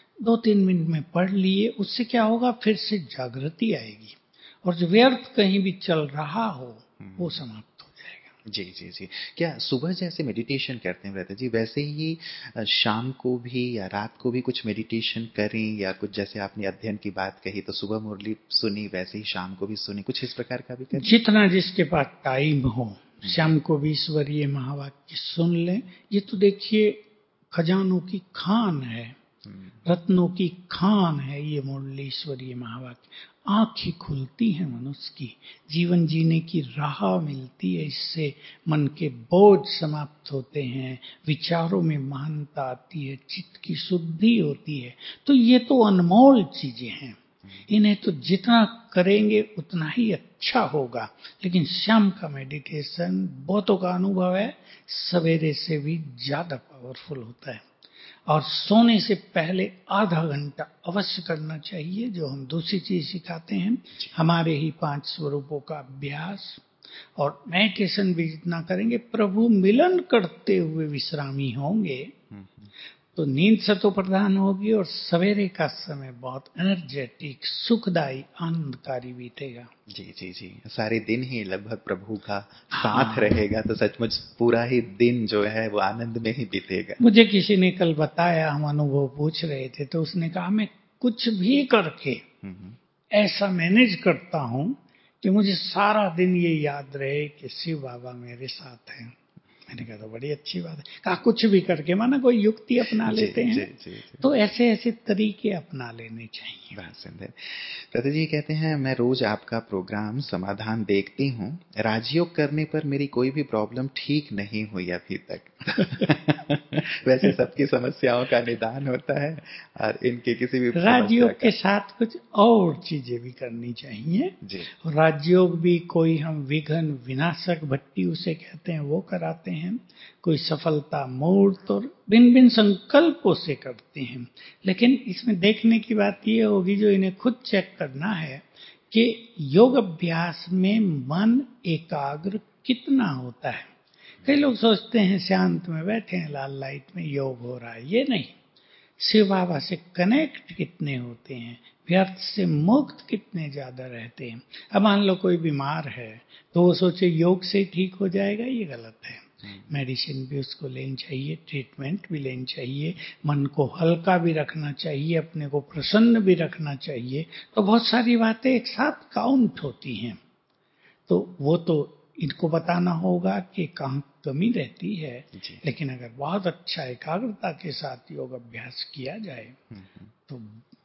2-3 मिनट में पढ़ लिए, उससे क्या होगा, फिर से जागृति आएगी और जो व्यर्थ कहीं भी चल रहा हो वो समाप्त हो जाएगा। जी जी जी। क्या सुबह जैसे मेडिटेशन करते हैं लता जी, वैसे ही शाम को भी या रात को भी कुछ मेडिटेशन करें, या कुछ जैसे आपने अध्ययन की बात कही तो सुबह मुरली सुनी, वैसे ही शाम को भी सुनी, कुछ इस प्रकार का भी करें? जितना जिसके पास टाइम हो, शाम को भी ईश्वरीय महावाक्य सुन लें। ये तो देखिए खजानों की खान है, रत्नों की खान है ये मुरली ईश्वरीय महावाक्य। आंखें खुलती हैं मनुष्य की, जीवन जीने की राह मिलती है, इससे मन के बोझ समाप्त होते हैं, विचारों में महानता आती है, चित्त की शुद्धि होती है। तो ये तो अनमोल चीजें हैं, इन्हें तो जितना करेंगे उतना ही अच्छा होगा। लेकिन शाम का मेडिटेशन बहुतों का अनुभव है सवेरे से भी ज्यादा पावरफुल होता है। और सोने से पहले आधा घंटा अवश्य करना चाहिए, जो हम दूसरी चीज सिखाते हैं, हमारे ही 5 स्वरूपों का अभ्यास। और मेडिटेशन भी जितना करेंगे, प्रभु मिलन करते हुए विश्रामी होंगे तो नींद से तो प्रधान होगी और सवेरे का समय बहुत एनर्जेटिक, सुखदायी, आनंदकारी बीतेगा। जी जी जी। सारे दिन ही लगभग प्रभु का साथ रहेगा तो सचमुच पूरा ही दिन जो है वो आनंद में ही बीतेगा। मुझे किसी ने कल बताया, हम अनुभव पूछ रहे थे तो उसने कहा मैं कुछ भी करके ऐसा मैनेज करता हूं कि मुझे सारा दिन ये याद रहे कि शिव बाबा मेरे साथ हैं। मैंने कहा तो बड़ी अच्छी बात है। कहा कुछ भी करके, माना कोई युक्ति अपना लेते हैं जी। तो ऐसे ऐसे तरीके अपना लेने चाहिए। बहुत सुंदर। लता जी कहते हैं मैं रोज आपका प्रोग्राम समाधान देखती हूँ, राजयोग करने पर मेरी कोई भी प्रॉब्लम ठीक नहीं हुई अभी तक। वैसे सबकी समस्याओं का निदान होता है और इनके किसी भी समस्या राजयोग का के साथ कुछ और चीजें भी करनी चाहिए। जी राजयोग भी कोई हम विघ्न विनाशक भट्टी उसे कहते हैं वो कराते हैं, कोई सफलता मूर्त और भिन्न भिन्न संकल्पों से करते हैं। लेकिन इसमें देखने की बात ये होगी, जो इन्हें खुद चेक करना है कि योग अभ्यास में मन एकाग्र कितना होता है। कई लोग सोचते हैं शांत में बैठे हैं लाल लाइट में योग हो रहा है, ये नहीं। शिव बाबा से कनेक्ट कितने होते हैं, व्यर्थ से मुक्त कितने ज्यादा रहते हैं। अब मान लो कोई बीमार है तो वो सोचे योग से ही ठीक हो जाएगा, ये गलत है। मेडिसिन भी उसको लेनी चाहिए, ट्रीटमेंट भी लेनी चाहिए, मन को हल्का भी रखना चाहिए, अपने को प्रसन्न भी रखना चाहिए। तो बहुत सारी बातें एक साथ काउंट होती हैं। तो वो तो इनको बताना होगा कि कहाँ कमी रहती है। लेकिन अगर बहुत अच्छा एकाग्रता के साथ योग अभ्यास किया जाए तो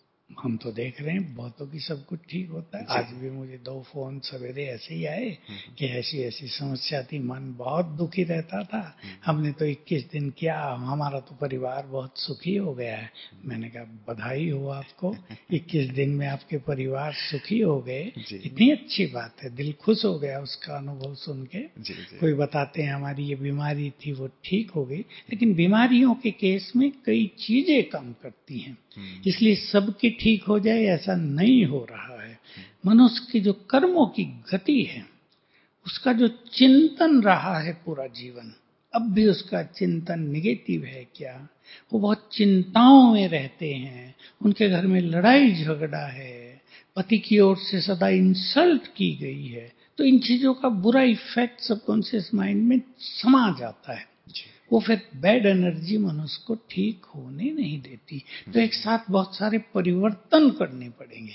हम तो देख रहे हैं बहुतों की सब कुछ ठीक होता है। आज भी मुझे 2 फोन सवेरे ऐसे ही आए कि ऐसी ऐसी समस्या थी, मन बहुत दुखी रहता था, हमने तो 21 दिन किया, हमारा तो परिवार बहुत सुखी हो गया है। मैंने कहा बधाई हो आपको, 21 दिन में आपके परिवार सुखी हो गए, कितनी अच्छी बात है, दिल खुश हो गया उसका अनुभव सुन के। कोई बताते हैं हमारी ये बीमारी थी वो ठीक हो गई, लेकिन बीमारियों के केस में कई चीजें काम करती हैं, इसलिए सबकी ठीक हो जाए ऐसा नहीं हो रहा है। मनुष्य की जो कर्मों की गति है, उसका जो चिंतन रहा है पूरा जीवन, अब भी उसका चिंतन निगेटिव है क्या? वो बहुत चिंताओं में रहते हैं, उनके घर में लड़ाई झगड़ा है, पति की ओर से सदा इंसल्ट की गई है, तो इन चीजों का बुरा इफेक्ट सबकॉन्शियस माइंड में समा जाता है। वो फिर बैड एनर्जी मनुष्य को ठीक होने नहीं देती। तो एक साथ बहुत सारे परिवर्तन करने पड़ेंगे,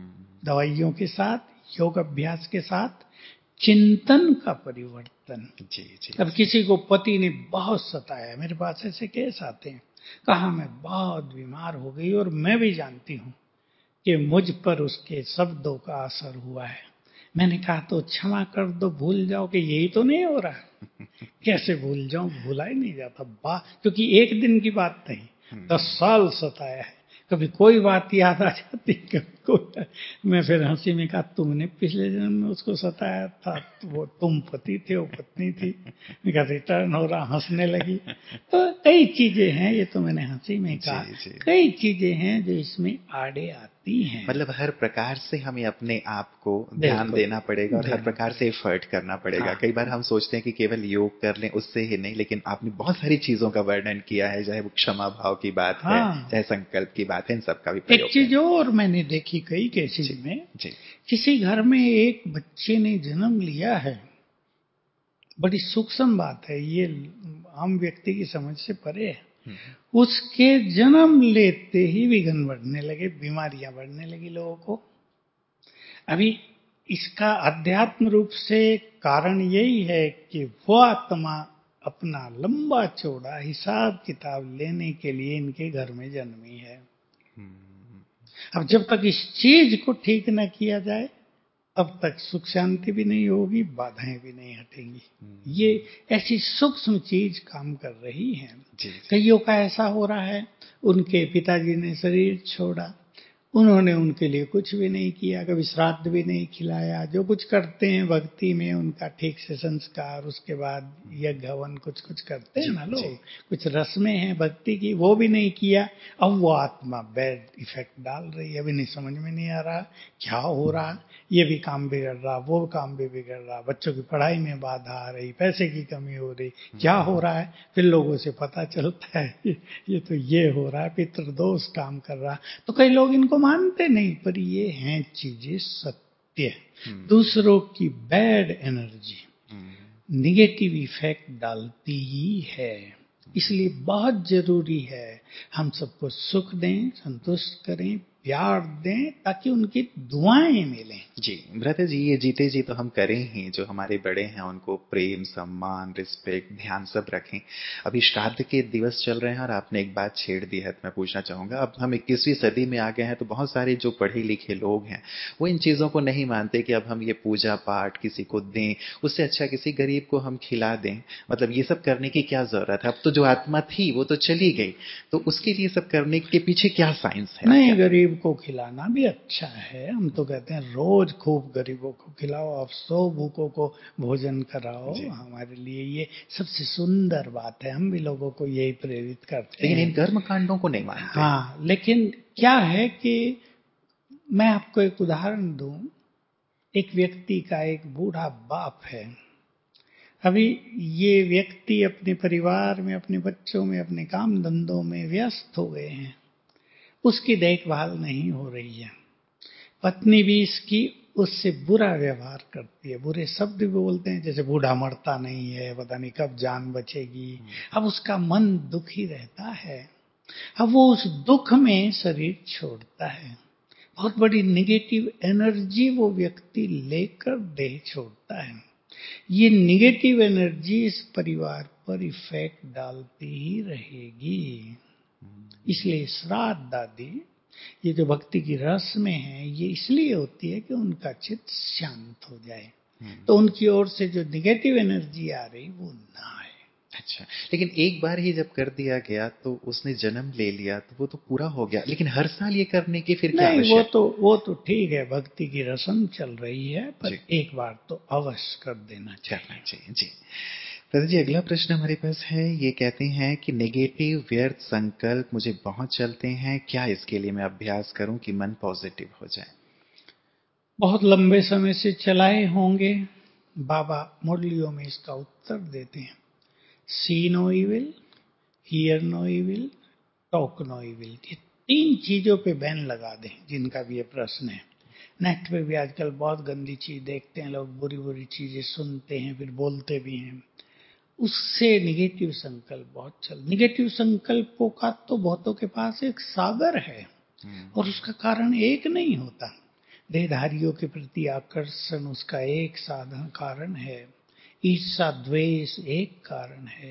दवाइयों के साथ, योग अभ्यास के साथ, चिंतन का परिवर्तन। अब किसी को पति ने बहुत सताया, मेरे पास ऐसे केस आते हैं, कहा मैं बहुत बीमार हो गई और मैं भी जानती हूं कि मुझ पर उसके शब्दों का असर हुआ है। मैंने कहा तो क्षमा कर दो, भूल जाओ कि यही तो नहीं हो रहा। कैसे भूल जाऊं, भूला ही नहीं जाता क्योंकि एक दिन की बात नहीं, 10 साल सताया है। कभी कोई बात याद आ जाती, कभी कोई। मैं फिर हंसी में कहा तुमने पिछले जन्म में उसको सताया था, तो वो तुम पति थे वो पत्नी थी। मैं कहा रिटर्न हो रहा, हंसने लगी। तो कई चीजें हैं, ये तो मैंने हंसी में कहा, कई चीजें हैं जो इसमें आड़े आती हैं। मतलब हर प्रकार से हमें अपने आप को ध्यान देना पड़ेगा और हर प्रकार से एफर्ट करना पड़ेगा। कई बार हम सोचते हैं कि केवल योग कर लें उससे ही नहीं, लेकिन आपने बहुत सारी चीजों का वर्णन किया है, चाहे वो क्षमा भाव की बात है, चाहे संकल्प की बात है, इन सबका भी प्रयोग। एक चीज और मैंने देखी कई केसेस में, किसी घर में एक बच्चे ने जन्म लिया है, बड़ी सूक्ष्म बात है ये, आम व्यक्ति की समझ से परे है। उसके जन्म लेते ही विघ्न बढ़ने लगे, बीमारियां बढ़ने लगी लोगों को। अभी इसका अध्यात्म रूप से कारण यही है कि वो आत्मा अपना लंबा चौड़ा हिसाब किताब लेने के लिए इनके घर में जन्मी है। अब जब तक इस चीज को ठीक न किया जाए तब तक सुख शांति भी नहीं होगी, बाधाएं भी नहीं हटेंगी। ये ऐसी सूक्ष्म चीज काम कर रही है। कईयों का ऐसा हो रहा है, उनके पिताजी ने शरीर छोड़ा, उन्होंने उनके लिए कुछ भी नहीं किया, कभी श्राद्ध भी नहीं खिलाया। जो कुछ करते हैं भक्ति में उनका ठीक से संस्कार, उसके बाद यज्ञ हवन कुछ कुछ करते हैं ना लोग, कुछ रस्में हैं भक्ति की, वो भी नहीं किया। अब वो आत्मा बैड इफेक्ट डाल रही है। अभी नहीं समझ में नहीं आ रहा क्या हो रहा, ये भी काम बिगड़ रहा, वो काम भी बिगड़ रहा, बच्चों की पढ़ाई में बाधा आ रही, पैसे की कमी हो रही, क्या हो रहा है। फिर लोगों से पता चलता है ये तो ये हो रहा है, पितृदोष काम कर रहा। तो कई लोग इनको मानते नहीं, पर ये हैं चीजें सत्य। दूसरों की बैड एनर्जी निगेटिव इफेक्ट डालती ही है। इसलिए बहुत जरूरी है हम सबको सुख दें, संतुष्ट करें, प्यार दें ताकि उनकी दुआएं मिलें। जी ब्रदर जी, ये जीते जी तो हम करें ही, जो हमारे बड़े हैं उनको प्रेम, सम्मान, रिस्पेक्ट, ध्यान सब रखें। अभी श्राद्ध के दिवस चल रहे हैं और आपने एक बात छेड़ दी है तो मैं पूछना चाहूंगा। अब हम 21वीं सदी में आ गए हैं तो बहुत सारे जो पढ़े लिखे लोग हैं वो इन चीजों को नहीं मानते कि अब हम ये पूजा पाठ किसी को दें, उससे अच्छा किसी गरीब को हम खिला दें। मतलब ये सब करने की क्या जरूरत है? अब तो जो आत्मा थी वो तो चली गई, तो उसके लिए सब करने के पीछे क्या साइंस है? नहीं, गरीब को खिलाना भी अच्छा है। हम तो कहते हैं रोज खूब गरीबों को खिलाओ, आप 100 भूखों को भोजन कराओ। जी। हमारे लिए ये सबसे सुंदर बात है, हम भी लोगों को यही प्रेरित करते लेकिन हैं। इन कर्म कांडों को नहीं मानते। हाँ, लेकिन क्या है कि मैं आपको एक उदाहरण दूं। एक व्यक्ति का एक बूढ़ा बाप है। अभी ये व्यक्ति अपने परिवार में, अपने बच्चों में, अपने काम धंधों में व्यस्त हो गए हैं। उसकी देखभाल नहीं हो रही है। पत्नी भी इसकी उससे बुरा व्यवहार करती है, बुरे शब्द भी बोलते हैं, जैसे बूढ़ा मरता नहीं है, पता नहीं कब जान बचेगी। अब उसका मन दुखी रहता है। अब वो उस दुख में शरीर छोड़ता है। बहुत बड़ी नेगेटिव एनर्जी वो व्यक्ति लेकर देह छोड़ता है। ये नेगेटिव एनर्जी इस परिवार पर इफेक्ट डालती ही रहेगी। इसलिए श्राद्ध आदि ये जो भक्ति की रस में है, ये इसलिए होती है कि उनका चित्त शांत हो जाए, तो उनकी ओर से जो नेगेटिव एनर्जी आ रही वो ना आए। अच्छा, लेकिन एक बार ही जब कर दिया गया तो उसने जन्म ले लिया तो वो तो पूरा हो गया, लेकिन हर साल ये करने की फिर क्या नहीं, आवश्यक? वो तो ठीक है, भक्ति की रस्म चल रही है, पर जी। एक बार तो अवश्य कर देना करना चाहिए। चाहिए। जी दादा जी, अगला प्रश्न हमारे पास है। ये कहते हैं कि नेगेटिव व्यर्थ संकल्प मुझे बहुत चलते हैं, क्या इसके लिए मैं अभ्यास करूं कि मन पॉजिटिव हो जाए? बहुत लंबे समय से चलाए होंगे। बाबा मुरलियों में इसका उत्तर देते हैं। See no evil, hear no evil, talk no evil. ये 3 चीजों पे बैन लगा दें, जिनका भी ये प्रश्न है। नेट पे भी आजकल बहुत गंदी चीज देखते हैं लोग, बुरी बुरी चीजें सुनते हैं, फिर बोलते भी हैं। उससे निगेटिव संकल्प बहुत चल। निगेटिव संकल्पों का तो बहुतों के पास एक सागर है, और उसका कारण एक नहीं होता। देहधारियों के प्रति आकर्षण उसका एक साधन कारण है। ईर्षा द्वेष एक कारण है।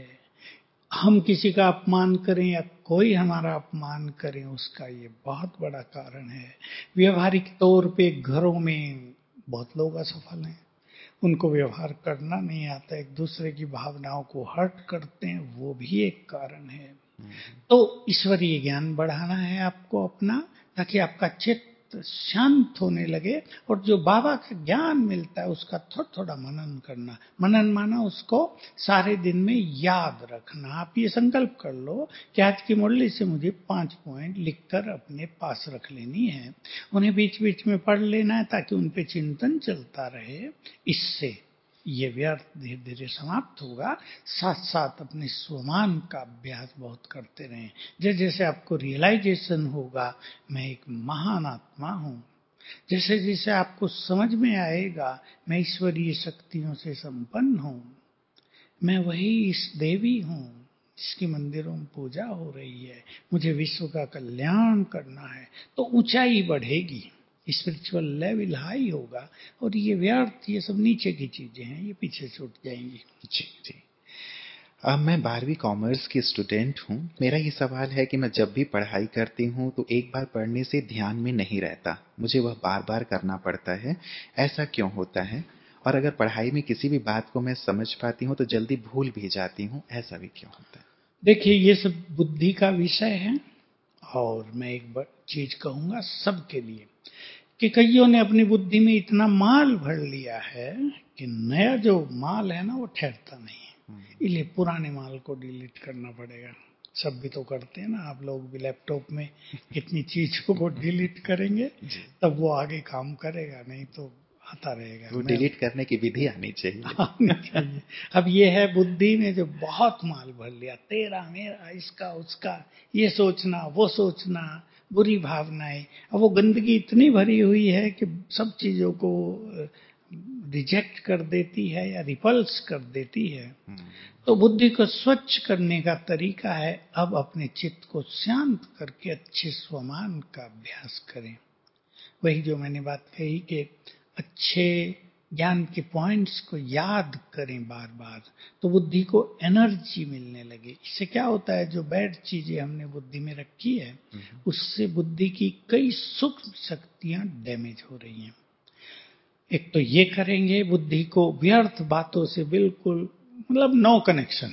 हम किसी का अपमान करें या कोई हमारा अपमान करे, उसका ये बहुत बड़ा कारण है। व्यवहारिक तौर पे घरों में बहुत लोग असफल हैं, उनको व्यवहार करना नहीं आता, एक दूसरे की भावनाओं को हर्ट करते हैं, वो भी एक कारण है। तो ईश्वरीय ज्ञान बढ़ाना है आपको अपना, ताकि आपका चित्त शांत होने लगे, और जो बाबा का ज्ञान मिलता है उसका थोड़ा थोड़ा मनन करना। मनन माना उसको सारे दिन में याद रखना। आप ये संकल्प कर लो कि आज की मुरली से मुझे 5 पॉइंट लिखकर अपने पास रख लेनी है, उन्हें बीच बीच में पढ़ लेना है, ताकि उन पे चिंतन चलता रहे। इससे ये व्यर्थ धीरे धीरे समाप्त होगा। साथ साथ अपने स्वमान का अभ्यास बहुत करते रहें। जैसे जैसे आपको रियलाइजेशन होगा मैं एक महान आत्मा हूँ, जैसे जैसे आपको समझ में आएगा मैं ईश्वरीय शक्तियों से संपन्न हूँ, मैं वही इस देवी हूँ जिसकी मंदिरों में पूजा हो रही है, मुझे विश्व का कल्याण करना है, तो ऊंचाई बढ़ेगी, स्पिरिचुअल लेवल हाई होगा, और ये व्यर्थ, ये सब नीचे की चीजें हैं, ये पीछे छूट जाएंगी। जी जी। अब मैं 12वीं कॉमर्स की स्टूडेंट हूँ। मेरा ये सवाल है कि मैं जब भी पढ़ाई करती हूँ तो एक बार पढ़ने से ध्यान में नहीं रहता, मुझे वह बार बार करना पड़ता है, ऐसा क्यों होता है? और अगर पढ़ाई में किसी भी बात को मैं समझ पाती हूँ तो जल्दी भूल भी जाती हूँ, ऐसा भी क्यों होता है? देखिए, ये सब बुद्धि का विषय है, और मैं एक चीज कहूंगा सबके लिए कि कईयों ने अपनी बुद्धि में इतना माल भर लिया है कि नया जो माल है ना वो ठहरता नहीं है। इसलिए पुराने माल को डिलीट करना पड़ेगा। सब भी तो करते हैं ना, आप लोग भी लैपटॉप में कितनी चीजों को डिलीट करेंगे तब वो आगे काम करेगा, नहीं तो आता रहेगा। वो डिलीट करने की विधि आनी चाहिए। अब ये है बुद्धि में जो बहुत माल भर लिया, तेरा मेरा इसका उसका, ये सोचना वो सोचना, बुरी भावनाएं। अब वो गंदगी इतनी भरी हुई है कि सब चीजों को रिजेक्ट कर देती है या रिपल्स कर देती है, तो बुद्धि को स्वच्छ करने का तरीका है अब अपने चित्त को शांत करके अच्छे स्वमान का अभ्यास करें। वही जो मैंने बात कही कि अच्छे ज्ञान के पॉइंट्स को याद करें बार बार, तो बुद्धि को एनर्जी मिलने लगे। इससे क्या होता है, जो बैड चीजें हमने बुद्धि में रखी है उससे बुद्धि की कई सूक्ष्म शक्तियां डैमेज हो रही हैं। एक तो ये करेंगे, बुद्धि को व्यर्थ बातों से बिल्कुल मतलब नो कनेक्शन।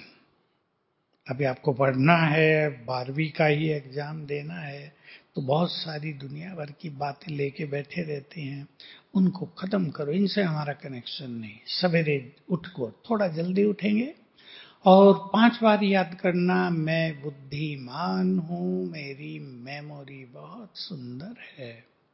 अभी आपको पढ़ना है, 12वीं का ही एग्जाम देना है, तो बहुत सारी दुनिया भर की बातें लेके बैठे रहते हैं, उनको खत्म करो, इनसे हमारा कनेक्शन नहीं। सवेरे उठको, थोड़ा जल्दी उठेंगे और 5 बार याद करना, मैं बुद्धिमान हूं, मेरी मेमोरी बहुत सुंदर है।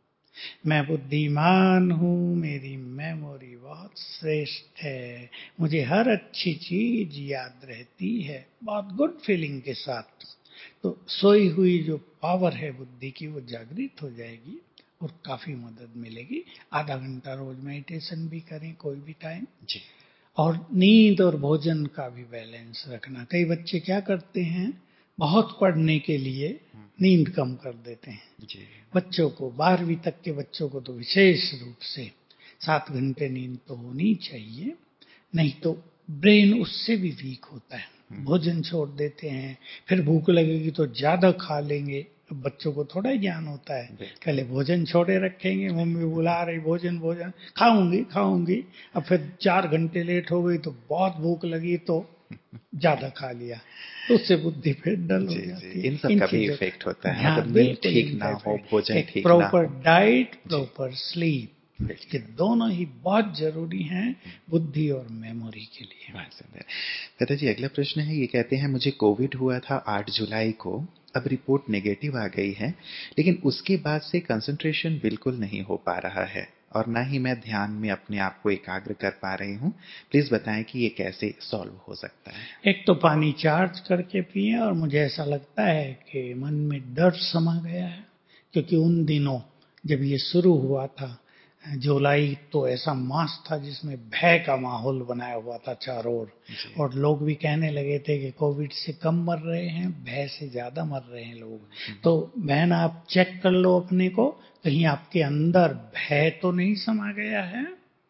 मैं बुद्धिमान हूं, मेरी मेमोरी बहुत श्रेष्ठ है, मुझे हर अच्छी चीज याद रहती है, बहुत गुड फीलिंग के साथ। तो सोई हुई जो पावर है बुद्धि की वो जागृत हो जाएगी और काफी मदद मिलेगी। आधा घंटा रोज मेडिटेशन भी करें कोई भी टाइम जी। और नींद और भोजन का भी बैलेंस रखना। कई बच्चे क्या करते हैं, बहुत पढ़ने के लिए नींद कम कर देते हैं जी। बच्चों को 12वीं तक के बच्चों को तो विशेष रूप से 7 घंटे नींद तो होनी चाहिए, नहीं तो ब्रेन उससे भी वीक होता है। भोजन छोड़ देते हैं, फिर भूख लगेगी तो ज्यादा खा लेंगे। बच्चों को थोड़ा ही ज्ञान होता है, पहले भोजन छोड़े रखेंगे, मम्मी बुला रही भोजन भोजन खाऊंगी, अब फिर 4 घंटे लेट हो गई तो बहुत भूख लगी तो ज्यादा खा लिया, तो उससे बुद्धि फिर डल हो जाती है। इन सब का भी इफेक्ट होता है। हाँ, मतलब नींद ठीक ना हो, भोजन ठीक ना हो, प्रॉपर डाइट, प्रॉपर स्लीप, ये दोनों ही बहुत जरूरी हैं बुद्धि और मेमोरी के लिए। पिताजी अगला प्रश्न है, ये कहते हैं मुझे कोविड हुआ था 8 जुलाई को, अब रिपोर्ट नेगेटिव आ गई है, लेकिन उसके बाद से कंसंट्रेशन बिल्कुल नहीं हो पा रहा है और ना ही मैं ध्यान में अपने आप को एकाग्र कर पा रही हूँ। प्लीज बताएं कि ये कैसे सॉल्व हो सकता है। एक तो पानी चार्ज करके पिए, और मुझे ऐसा लगता है कि मन में डर समा गया है, क्योंकि उन दिनों जब ये शुरू हुआ था जुलाई, तो ऐसा मास था जिसमें भय का माहौल बनाया हुआ था चारों ओर, और लोग भी कहने लगे थे कि कोविड से कम मर रहे हैं, भय से ज्यादा मर रहे हैं लोग। तो बहन आप चेक कर लो अपने को, कहीं आपके अंदर भय तो नहीं समा गया है,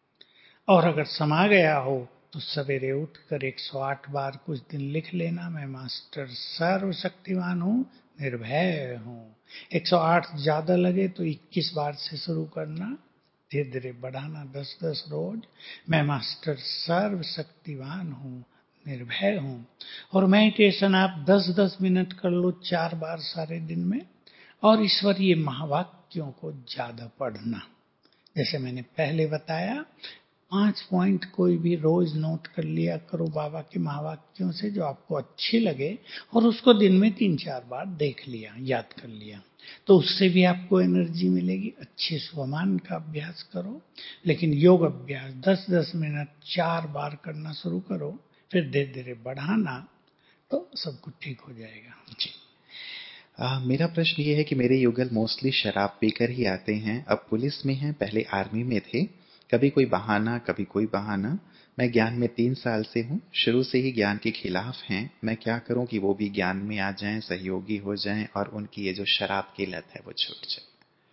और अगर समा गया हो तो सवेरे उठकर 108 बार कुछ दिन लिख लेना, मैं मास्टर सर्वशक्तिमान हूं, निर्भय हूं। 108 ज्यादा लगे तो 21 बार से शुरू करना, धीरे धीरे बढ़ाना, 10-10 रोज। मैं मास्टर सर्वशक्तिवान हूं, निर्भय हूं। और मेडिटेशन आप 10-10 मिनट कर लो 4 बार सारे दिन में, और ईश्वरीय महावाक्यों को ज्यादा पढ़ना। जैसे मैंने पहले बताया, 5 पॉइंट कोई भी रोज नोट कर लिया करो बाबा के महावाक्यों से जो आपको अच्छे लगे, और उसको दिन में 3-4 बार देख लिया, याद कर लिया, तो उससे भी आपको एनर्जी मिलेगी। अच्छे स्वमान का अभ्यास करो, लेकिन योग अभ्यास 10-10 मिनट 4 बार करना शुरू करो, फिर धीरे धीरे बढ़ाना, तो सब कुछ ठीक हो जाएगा जी। मेरा प्रश्न ये है कि मेरे युगल मोस्टली शराब पीकर ही आते हैं, अब पुलिस में हैं, पहले आर्मी में थे, कभी कोई बहाना कभी कोई बहाना। मैं ज्ञान में 3 साल से हूँ, शुरू से ही ज्ञान के खिलाफ हैं। मैं क्या करूं कि वो भी ज्ञान में आ जाएं, सहयोगी हो जाएं और उनकी ये जो शराब की लत है वो छूट जाए।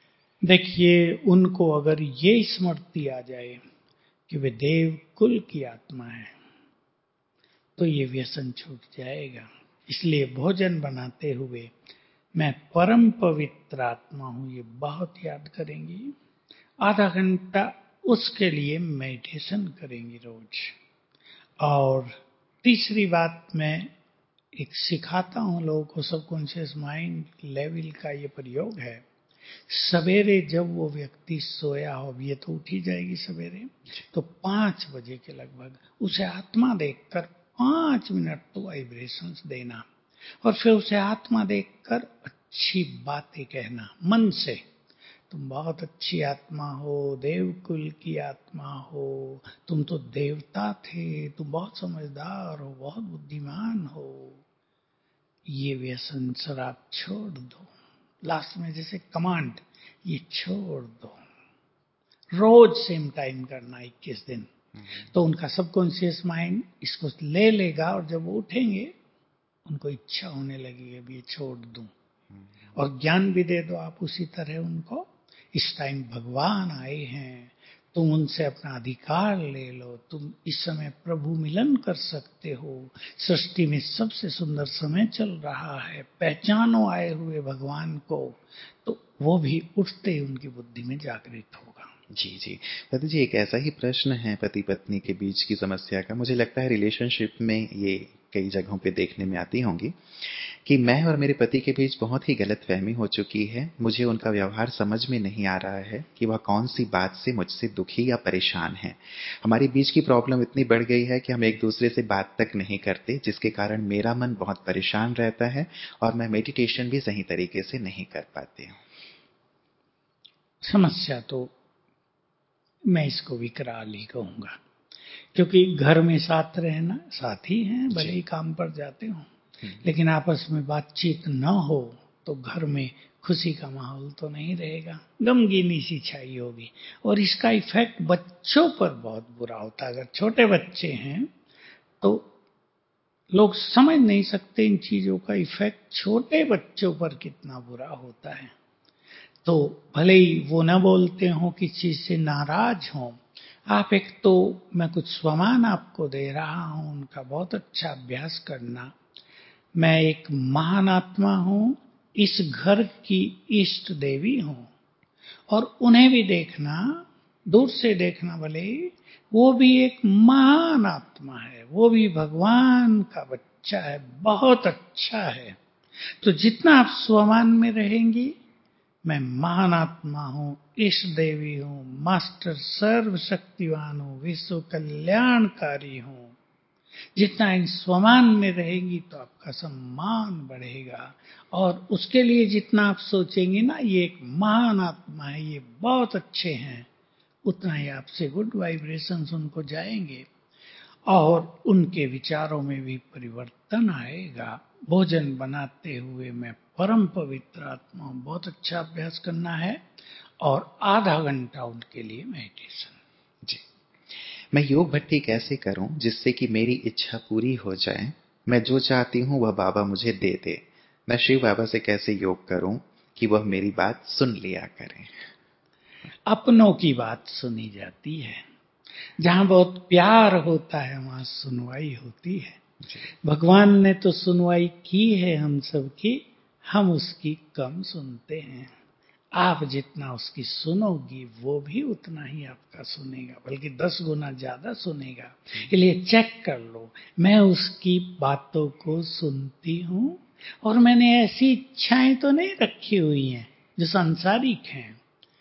देखिए, उनको अगर ये स्मृति आ जाए कि वे देव कुल की आत्मा है, तो ये व्यसन छूट जाएगा। इसलिए भोजन बनाते हुए मैं परम पवित्र आत्मा हूं, ये बहुत याद करेंगी। आधा घंटा उसके लिए मेडिटेशन करेंगी रोज। और तीसरी बात, मैं एक सिखाता हूं लोगों को, सबकॉन्शियस माइंड लेवल का ये प्रयोग है। सवेरे जब वो व्यक्ति सोया हो, ये तो उठी जाएगी सवेरे, तो 5 बजे के लगभग उसे आत्मा देखकर 5 मिनट तो वाइब्रेशंस देना, और फिर उसे आत्मा देखकर अच्छी बातें कहना मन से। तुम बहुत अच्छी आत्मा हो, देवकुल की आत्मा हो, तुम तो देवता थे, तुम बहुत समझदार हो, बहुत बुद्धिमान हो, ये व्यसन शराब छोड़ दो। लास्ट में जैसे कमांड, ये छोड़ दो। रोज सेम टाइम करना 21 दिन। तो उनका सबकॉन्शियस माइंड इसको ले लेगा और जब वो उठेंगे उनको इच्छा होने लगेगी अब ये छोड़ दूं। और ज्ञान भी दे दो आप उसी तरह उनको, इस टाइम भगवान आए हैं, तुम उनसे अपना अधिकार ले लो, तुम इस समय प्रभु मिलन कर सकते हो, सृष्टि में सबसे सुंदर समय चल रहा है, पहचानो आए हुए भगवान को। तो वो भी उठते ही उनकी बुद्धि में जागृत होगा। जी जी पति जी, एक ऐसा ही प्रश्न है पति पत्नी के बीच की समस्या का, मुझे लगता है रिलेशनशिप में ये कई जगहों पे देखने में आती होंगी कि मैं और मेरे पति के बीच बहुत ही गलतफहमी हो चुकी है। मुझे उनका व्यवहार समझ में नहीं आ रहा है कि वह कौन सी बात से मुझसे दुखी या परेशान है। हमारे बीच की प्रॉब्लम इतनी बढ़ गई है कि हम एक दूसरे से बात तक नहीं करते, जिसके कारण मेरा मन बहुत परेशान रहता है और मैं मेडिटेशन भी सही तरीके से नहीं कर पाती हूँ। समस्या तो मैं इसको विकराल ही कहूंगा, क्योंकि घर में साथ रहना, साथ ही हैं, भले ही काम पर जाते हो, लेकिन आपस में बातचीत न हो तो घर में खुशी का माहौल तो नहीं रहेगा, गमगीनी सी छाई होगी। और इसका इफेक्ट बच्चों पर बहुत बुरा होता है। अगर छोटे बच्चे हैं तो लोग समझ नहीं सकते इन चीजों का इफेक्ट छोटे बच्चों पर कितना बुरा होता है। तो भले ही वो न बोलते हो, किसी चीज से नाराज हो, आप एक तो मैं कुछ स्वमान आपको दे रहा हूं, उनका बहुत अच्छा अभ्यास करना। मैं एक महान आत्मा हूं, इस घर की इष्ट देवी हूं, और उन्हें भी देखना, दूर से देखना भले, वो भी एक महान आत्मा है, वो भी भगवान का बच्चा है, बहुत अच्छा है। तो जितना आप स्वमान में रहेंगी, मैं महान आत्मा हूं, इष्ट देवी हूं, मास्टर सर्वशक्तिवान हूं, विश्व कल्याणकारी हूं, जितना इन स्वमान में रहेंगी तो आपका सम्मान बढ़ेगा। और उसके लिए जितना आप सोचेंगे ना ये एक महान आत्मा है, ये बहुत अच्छे हैं, उतना ही आपसे गुड वाइब्रेशंस उनको जाएंगे और उनके विचारों में भी परिवर्तन आएगा। भोजन बनाते हुए मैं परम पवित्र आत्मा हूं, बहुत अच्छा अभ्यास करना है, और आधा घंटा उनके लिए मेडिटेशन। जी, मैं योग भट्टी कैसे करूं जिससे कि मेरी इच्छा पूरी हो जाए, मैं जो चाहती हूं वह बाबा मुझे दे दे। मैं शिव बाबा से कैसे योग करूं कि वह मेरी बात सुन लिया करें। अपनों की बात सुनी जाती है, जहां बहुत प्यार होता है वहां सुनवाई होती है। भगवान ने तो सुनवाई की है हम सबकी, हम उसकी कम सुनते हैं। आप जितना उसकी सुनोगी वो भी उतना ही आपका सुनेगा, बल्कि 10 गुना ज्यादा सुनेगा। इसलिए चेक कर लो, मैं उसकी बातों को सुनती हूं, और मैंने ऐसी इच्छाएं तो नहीं रखी हुई हैं जो सांसारिक हैं,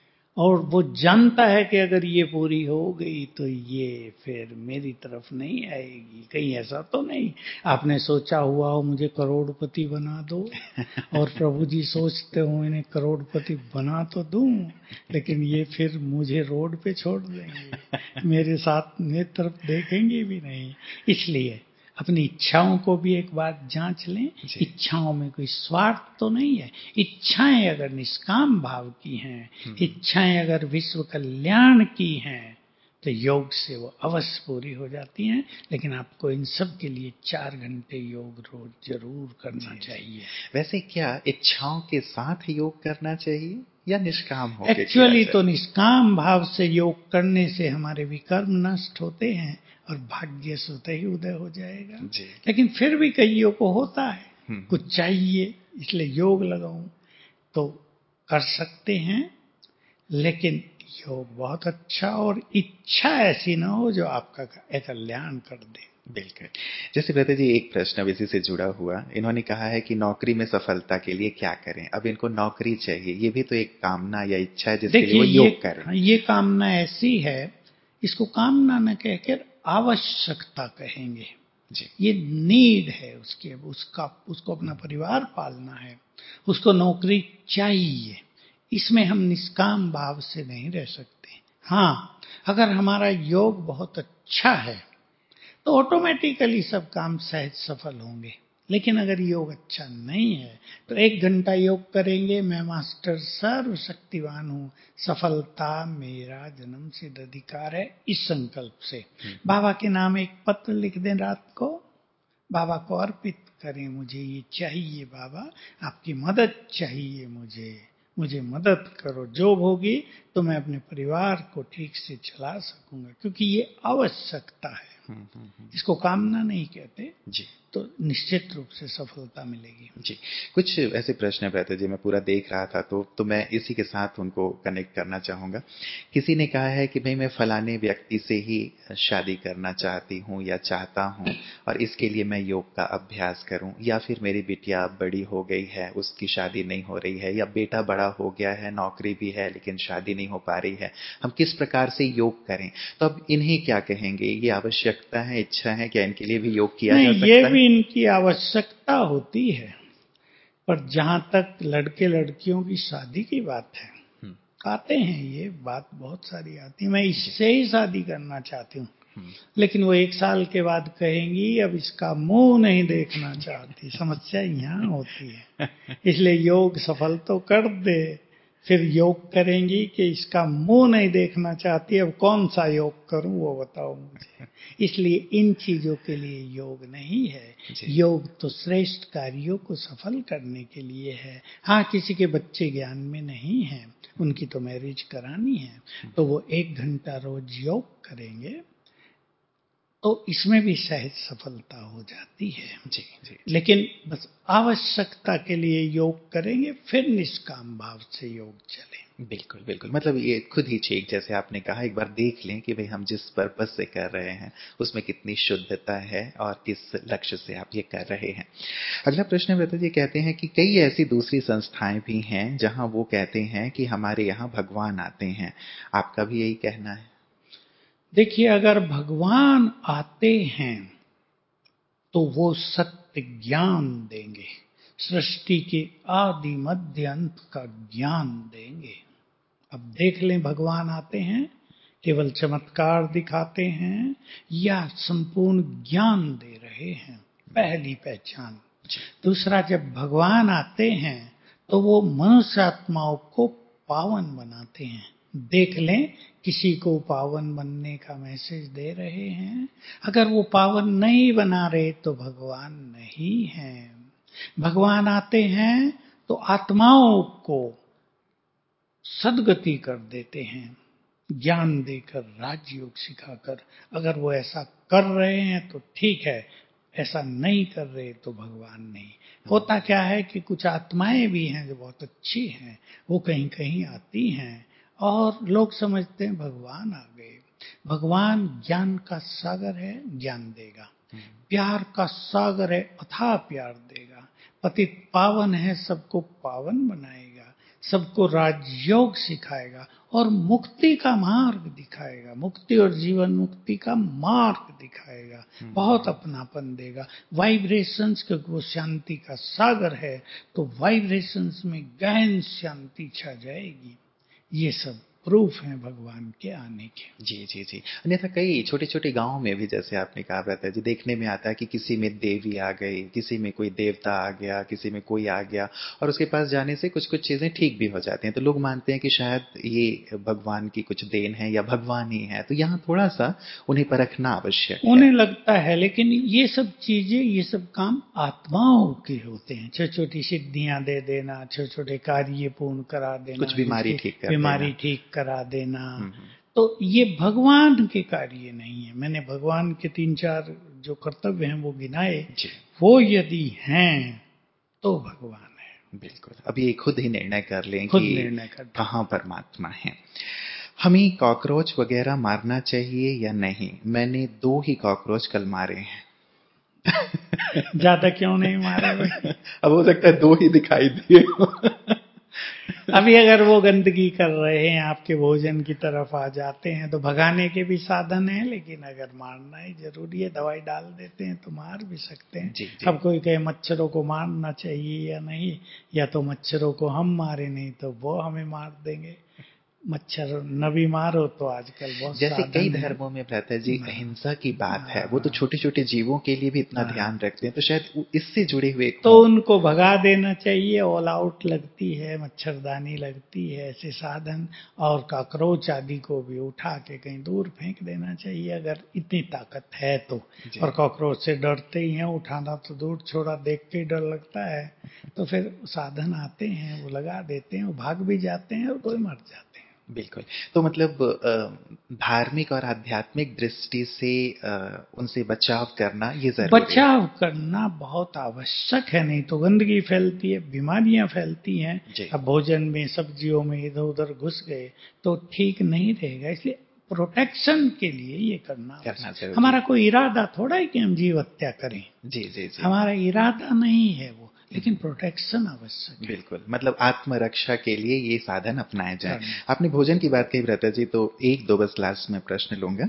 और वो जानता है कि अगर ये पूरी हो गई तो ये फिर मेरी तरफ नहीं आएगी। कहीं ऐसा तो नहीं आपने सोचा हुआ हो मुझे करोड़पति बना दो, और प्रभु जी सोचते हो इन्हें करोड़पति बना तो दूं, लेकिन ये फिर मुझे रोड पे छोड़ देंगे, मेरे साथ मेरी तरफ देखेंगे भी नहीं। इसलिए अपनी इच्छाओं को भी एक बार जांच लें। इच्छाओं में कोई स्वार्थ तो नहीं है। इच्छाएं अगर निष्काम भाव की हैं, इच्छाएं अगर विश्व कल्याण की हैं, तो योग से वो अवश्य पूरी हो जाती हैं। लेकिन आपको इन सब के लिए 4 घंटे योग रोज जरूर करना चाहिए। वैसे क्या इच्छाओं के साथ योग करना चाहिए या निष्काम होकर? एक्चुअली तो निष्काम भाव से योग करने से हमारे विकर्म नष्ट होते हैं और भाग्य स्वतः ही उदय हो जाएगा। लेकिन फिर भी कईयों को होता है कुछ चाहिए इसलिए योग लगाऊं, तो कर सकते हैं, लेकिन योग बहुत अच्छा, और इच्छा ऐसी ना हो जो आपका कल्याण कर दे। बिल्कुल। जैसे ब्रदर जी एक प्रश्न अब इसी से जुड़ा हुआ, इन्होंने कहा है कि नौकरी में सफलता के लिए क्या करें। अब इनको नौकरी चाहिए, ये भी तो एक कामना या इच्छा है जिसके लिए वो योग करें। ये कामना ऐसी है, इसको कामना न कहकर आवश्यकता कहेंगे जी। ये नीड है उसकी, उसको अपना परिवार पालना है, उसको नौकरी चाहिए। इसमें हम निष्काम भाव से नहीं रह सकते। हाँ, अगर हमारा योग बहुत अच्छा है तो ऑटोमेटिकली सब काम सहज सफल होंगे। लेकिन अगर योग अच्छा नहीं है तो 1 घंटा योग करेंगे, मैं मास्टर सर्वशक्तिवान हूँ, सफलता मेरा जन्म सिद्ध अधिकार है, इस संकल्प से बाबा के नाम एक पत्र लिख दें, रात को बाबा को अर्पित करें, मुझे ये चाहिए बाबा, आपकी मदद चाहिए, मुझे मदद करो, जॉब होगी तो मैं अपने परिवार को ठीक से चला सकूंगा, क्योंकि ये आवश्यकता है, इसको कामना नहीं कहते जी। तो निश्चित रूप से सफलता मिलेगी। जी, कुछ ऐसे प्रश्न रहते जी, मैं पूरा देख रहा था तो मैं इसी के साथ उनको कनेक्ट करना चाहूंगा। किसी ने कहा है कि भाई मैं फलाने व्यक्ति से ही शादी करना चाहती हूँ या चाहता हूँ और इसके लिए मैं योग का अभ्यास करूं, या फिर मेरी बिटिया अब बड़ी हो गई है, उसकी शादी नहीं हो रही है, या बेटा बड़ा हो गया है, नौकरी भी है लेकिन शादी नहीं हो पा रही है, हम किस प्रकार से योग करें? तो अब इन्हें क्या कहेंगे? ये आवश्यकता है, इच्छा है, क्या इनके लिए भी योग किया जा सकता है? ये भी इनकी आवश्यकता होती है, पर जहां तक लड़के लड़कियों की शादी की बात है, आते हैं ये बात बहुत सारी आती है, मैं इससे ही शादी करना चाहती हूँ, लेकिन वो 1 साल के बाद कहेंगी अब इसका मुंह नहीं देखना चाहती। समस्या यहाँ होती है, इसलिए योग सफल तो कर दे, फिर योग करेंगी कि इसका मुंह नहीं देखना चाहती, अब कौन सा योग करूं वो बताओ मुझे। इसलिए इन चीजों के लिए योग नहीं है, योग तो श्रेष्ठ कार्यों को सफल करने के लिए है। हाँ, किसी के बच्चे ज्ञान में नहीं है, उनकी तो मैरिज करानी है, तो वो 1 घंटा रोज योग करेंगे तो इसमें भी सहज सफलता हो जाती है। जी, जी, जी। लेकिन बस आवश्यकता के लिए योग करेंगे, फिर निष्काम भाव से योग चले। बिल्कुल, बिल्कुल। मतलब ये खुद ही ठीक, जैसे आपने कहा, एक बार देख लें कि भाई हम जिस पर्पस से कर रहे हैं उसमें कितनी शुद्धता है और किस लक्ष्य से आप ये कर रहे हैं। अगला प्रश्न व्रता जी कहते हैं कि कई ऐसी दूसरी संस्थाएं भी हैं जहां वो कहते हैं कि हमारे यहाँ भगवान आते हैं, आपका भी यही कहना है? देखिए, अगर भगवान आते हैं तो वो सत्य ज्ञान देंगे, सृष्टि के आदि मध्य अंत का ज्ञान देंगे। अब देख लें, भगवान आते हैं, केवल चमत्कार दिखाते हैं या संपूर्ण ज्ञान दे रहे हैं, पहली पहचान। दूसरा, जब भगवान आते हैं तो वो मनुष्य आत्माओं को पावन बनाते हैं। देख लें, किसी को पावन बनने का मैसेज दे रहे हैं, अगर वो पावन नहीं बना रहे तो भगवान नहीं हैं। भगवान आते हैं तो आत्माओं को सद्गति कर देते हैं, ज्ञान देकर, राजयोग सिखाकर। अगर वो ऐसा कर रहे हैं तो ठीक है, ऐसा नहीं कर रहे तो भगवान नहीं। होता क्या है कि कुछ आत्माएं भी हैं जो बहुत अच्छी हैं, वो कहीं कहीं आती हैं और लोग समझते हैं भगवान आ गए। भगवान ज्ञान का सागर है, ज्ञान देगा। प्यार का सागर है, अथाह प्यार देगा। पतित पावन है, सबको पावन बनाएगा, सबको राजयोग सिखाएगा और मुक्ति का मार्ग दिखाएगा, मुक्ति और जीवन मुक्ति का मार्ग दिखाएगा, बहुत अपनापन देगा। वाइब्रेशंस, क्योंकि वो शांति का सागर है, तो वाइब्रेशंस में गहन शांति छा जाएगी। ये सब प्रूफ है भगवान के आने के। जी, जी, जी। अन्यथा कई छोटे-छोटे गाँव में भी, जैसे आपने कहा रहता है जी, देखने में आता है कि किसी में देवी आ गई, किसी में कोई देवता आ गया, किसी में कोई आ गया और उसके पास जाने से कुछ-कुछ चीज़ें ठीक भी हो जाती हैं। तो लोग मानते हैं कि शायद ये भगवान की कुछ देन है या भगवान ही है। तो यहाँ थोड़ा-सा उन्हें परखना आवश्यक है। उन्हें लगता है, लेकिन ये सब चीजें, ये सब काम आत्माओं के होते हैं। छोटी-छोटी सिद्धियां दे देना, छोटे-छोटे कार्य पूर्ण करा देना, कुछ बीमारी ठीक कर बीमारी देना। ठीक करा देना, तो ये भगवान के कार्य नहीं है। मैंने भगवान के 3-4 जो कर्तव्य हैं वो गिनाए, वो यदि हैं तो भगवान है। बिल्कुल। अब ये खुद ही निर्णय कर लें खुद कि निर्णय कर कहाँ परमात्मा है। हमें कॉकरोच वगैरह मारना चाहिए या नहीं? मैंने 2 ही कॉकरोच कल मारे हैं। ज्यादा क्यों नहीं मारे भाई? अब हो सकता है 2 ही दिखाई दिए। अभी अगर वो गंदगी कर रहे हैं, आपके भोजन की तरफ आ जाते हैं, तो भगाने के भी साधन है, लेकिन अगर मारना ही जरूरी है, दवाई डाल देते हैं तो मार भी सकते हैं। जी, जी। अब कोई कहे मच्छरों को मारना चाहिए या नहीं, या तो मच्छरों को हम मारे नहीं तो वो हमें मार देंगे। मच्छर न भी मारो तो आजकल बहुत जैसे साधन कई है। धर्मों में भ्राता जी हाँ। अहिंसा की बात है, वो तो छोटे छोटे जीवों के लिए भी इतना हाँ। ध्यान रखते हैं, तो शायद इससे जुड़े हुए तो हों। उनको भगा देना चाहिए। ऑल आउट लगती है, मच्छरदानी लगती है, ऐसे साधन, और कॉकरोच आदि को भी उठा के कहीं दूर फेंक देना चाहिए अगर इतनी ताकत है तो। जी। और कॉकरोच से डरते ही हैं, उठाना तो दूर छोड़ा, देख के ही डर लगता है। तो फिर साधन आते हैं, वो लगा देते हैं, वो भाग भी जाते हैं और कोई मर जाते हैं। बिल्कुल। तो मतलब धार्मिक और आध्यात्मिक दृष्टि से उनसे बचाव करना ये जरूरी है। बचाव करना बहुत आवश्यक है, नहीं तो गंदगी फैलती है, बीमारियां फैलती हैं। जी। अब भोजन में, सब्जियों में इधर उधर घुस गए तो ठीक नहीं रहेगा। इसलिए प्रोटेक्शन के लिए ये करना आवश्यक। जरूरी हमारा है। कोई इरादा थोड़ा है कि हम जीव हत्या करें, जी जी जी। हमारा इरादा नहीं है वो, लेकिन प्रोटेक्शन आवश्यक है। बिल्कुल, मतलब आत्मरक्षा के लिए ये साधन अपनाए जाएं। करना। आपने भोजन की बात कही भ्राता जी, तो एक दो बस लास्ट में प्रश्न लूंगा।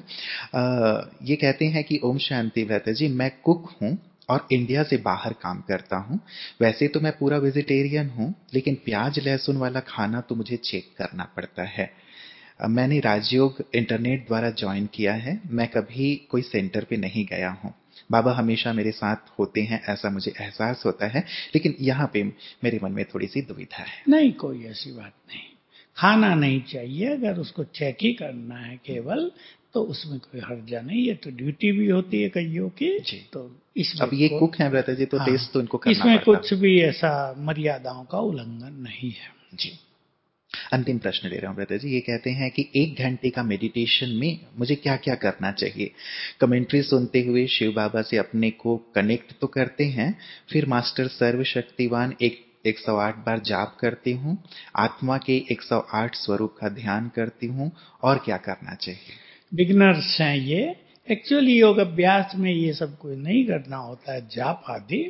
ये कहते हैं कि ओम शांति भ्राता जी, मैं कुक हूं और इंडिया से बाहर काम करता हूं। वैसे तो मैं पूरा वेजिटेरियन हूं, लेकिन प्याज लहसुन वाला खाना तो मुझे चेक करना पड़ता है। मैंने राजयोग इंटरनेट द्वारा ज्वाइन किया है, मैं कभी कोई सेंटर पे नहीं गया हूं। बाबा हमेशा मेरे साथ होते हैं ऐसा मुझे एहसास होता है, लेकिन यहाँ पे मेरे मन में थोड़ी सी दुविधा है। नहीं, कोई ऐसी बात नहीं। खाना नहीं चाहिए, अगर उसको चेक ही करना है केवल, तो उसमें कोई हर्जा नहीं है। तो ड्यूटी भी होती है कईयों की। जी। तो इसमें अब ये कुक हैं भ्राता जी, तो हाँ, टेस्ट तो इनको करना इसमें पड़ता कुछ भी ऐसा मर्यादाओं का उल्लंघन नहीं है। जी। अंतिम प्रश्न ले रहा हूं भ्राता जी। ये कहते हैं कि 1 घंटे का मेडिटेशन में मुझे क्या क्या करना चाहिए? कमेंट्री सुनते हुए शिव बाबा से अपने को कनेक्ट तो करते हैं, फिर मास्टर सर्वशक्तिवान 108 बार जाप करती हूँ, आत्मा के 108 स्वरूप का ध्यान करती हूँ, और क्या करना चाहिए? बिगनर्स हैं ये। एक्चुअली योग अभ्यास में ये सब कुछ नहीं करना होता है, जाप आदि।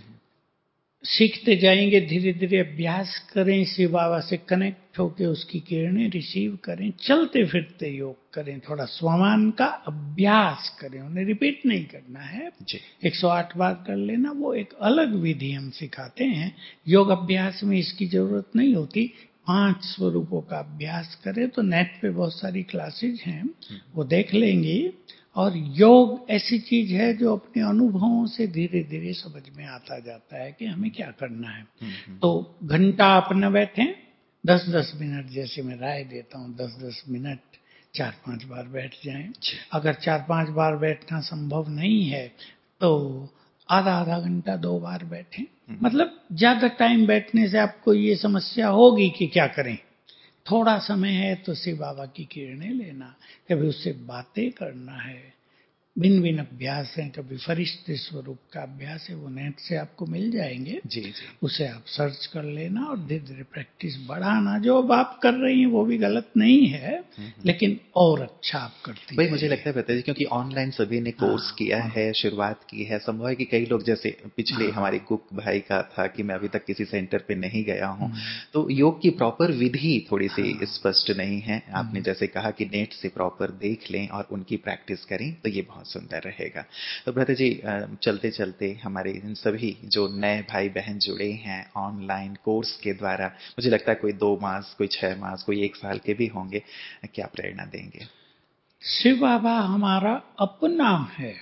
सीखते जाएंगे, धीरे धीरे अभ्यास करें, शिव बाबा से कनेक्ट होकर उसकी किरणें रिसीव करें, चलते फिरते योग करें, थोड़ा स्वमान का अभ्यास करें, उन्हें रिपीट नहीं करना है। जी। 108 बार कर लेना, वो एक अलग विधि हम सिखाते हैं। योग अभ्यास में इसकी जरूरत नहीं होती। 5 स्वरूपों का अभ्यास करें तो नेट पे बहुत सारी क्लासेज हैं, वो देख लेंगे। और योग ऐसी चीज है जो अपने अनुभवों से धीरे धीरे समझ में आता जाता है कि हमें क्या करना है। तो घंटा अपना बैठे, 10-10 मिनट, जैसे मैं राय देता हूँ, 10-10 मिनट 4-5 बार बैठ जाएं। अगर 4-5 बार बैठना संभव नहीं है तो आधा घंटा 2 बार बैठें। मतलब ज्यादा टाइम बैठने से आपको ये समस्या होगी कि क्या करें। थोड़ा समय है तो शिव बाबा की किरणें लेना, कभी उससे बातें करना है। भिन्न भिन्न अभ्यास हैं, कभी फरिश्ते स्वरूप का अभ्यास है, वो नेट से आपको मिल जाएंगे। जी जी। उसे आप सर्च कर लेना और धीरे धीरे प्रैक्टिस बढ़ाना। जो अब आप कर रही हैं वो भी गलत नहीं है, लेकिन और अच्छा आप करती भाई मुझे लगता है भ्राता जी, क्योंकि ऑनलाइन सभी ने कोर्स किया है, शुरुआत की है, संभव है कि कई लोग, जैसे पिछले हमारे कुक भाई का था कि मैं अभी तक किसी सेंटर पे नहीं गया हूं, तो योग की प्रॉपर विधि थोड़ी सी स्पष्ट नहीं है। आपने जैसे कहा कि नेट से प्रॉपर देख लें और उनकी प्रैक्टिस करें तो ये बहुत सुंदर रहेगा। तो भ्राता जी, चलते चलते हमारे इन सभी जो नए भाई बहन जुड़े हैं ऑनलाइन कोर्स के द्वारा, मुझे लगता है कोई 2 मास, कोई 6 मास, कोई 1 साल के भी होंगे, क्या प्रेरणा देंगे? शिव बाबा हमारा अपना है,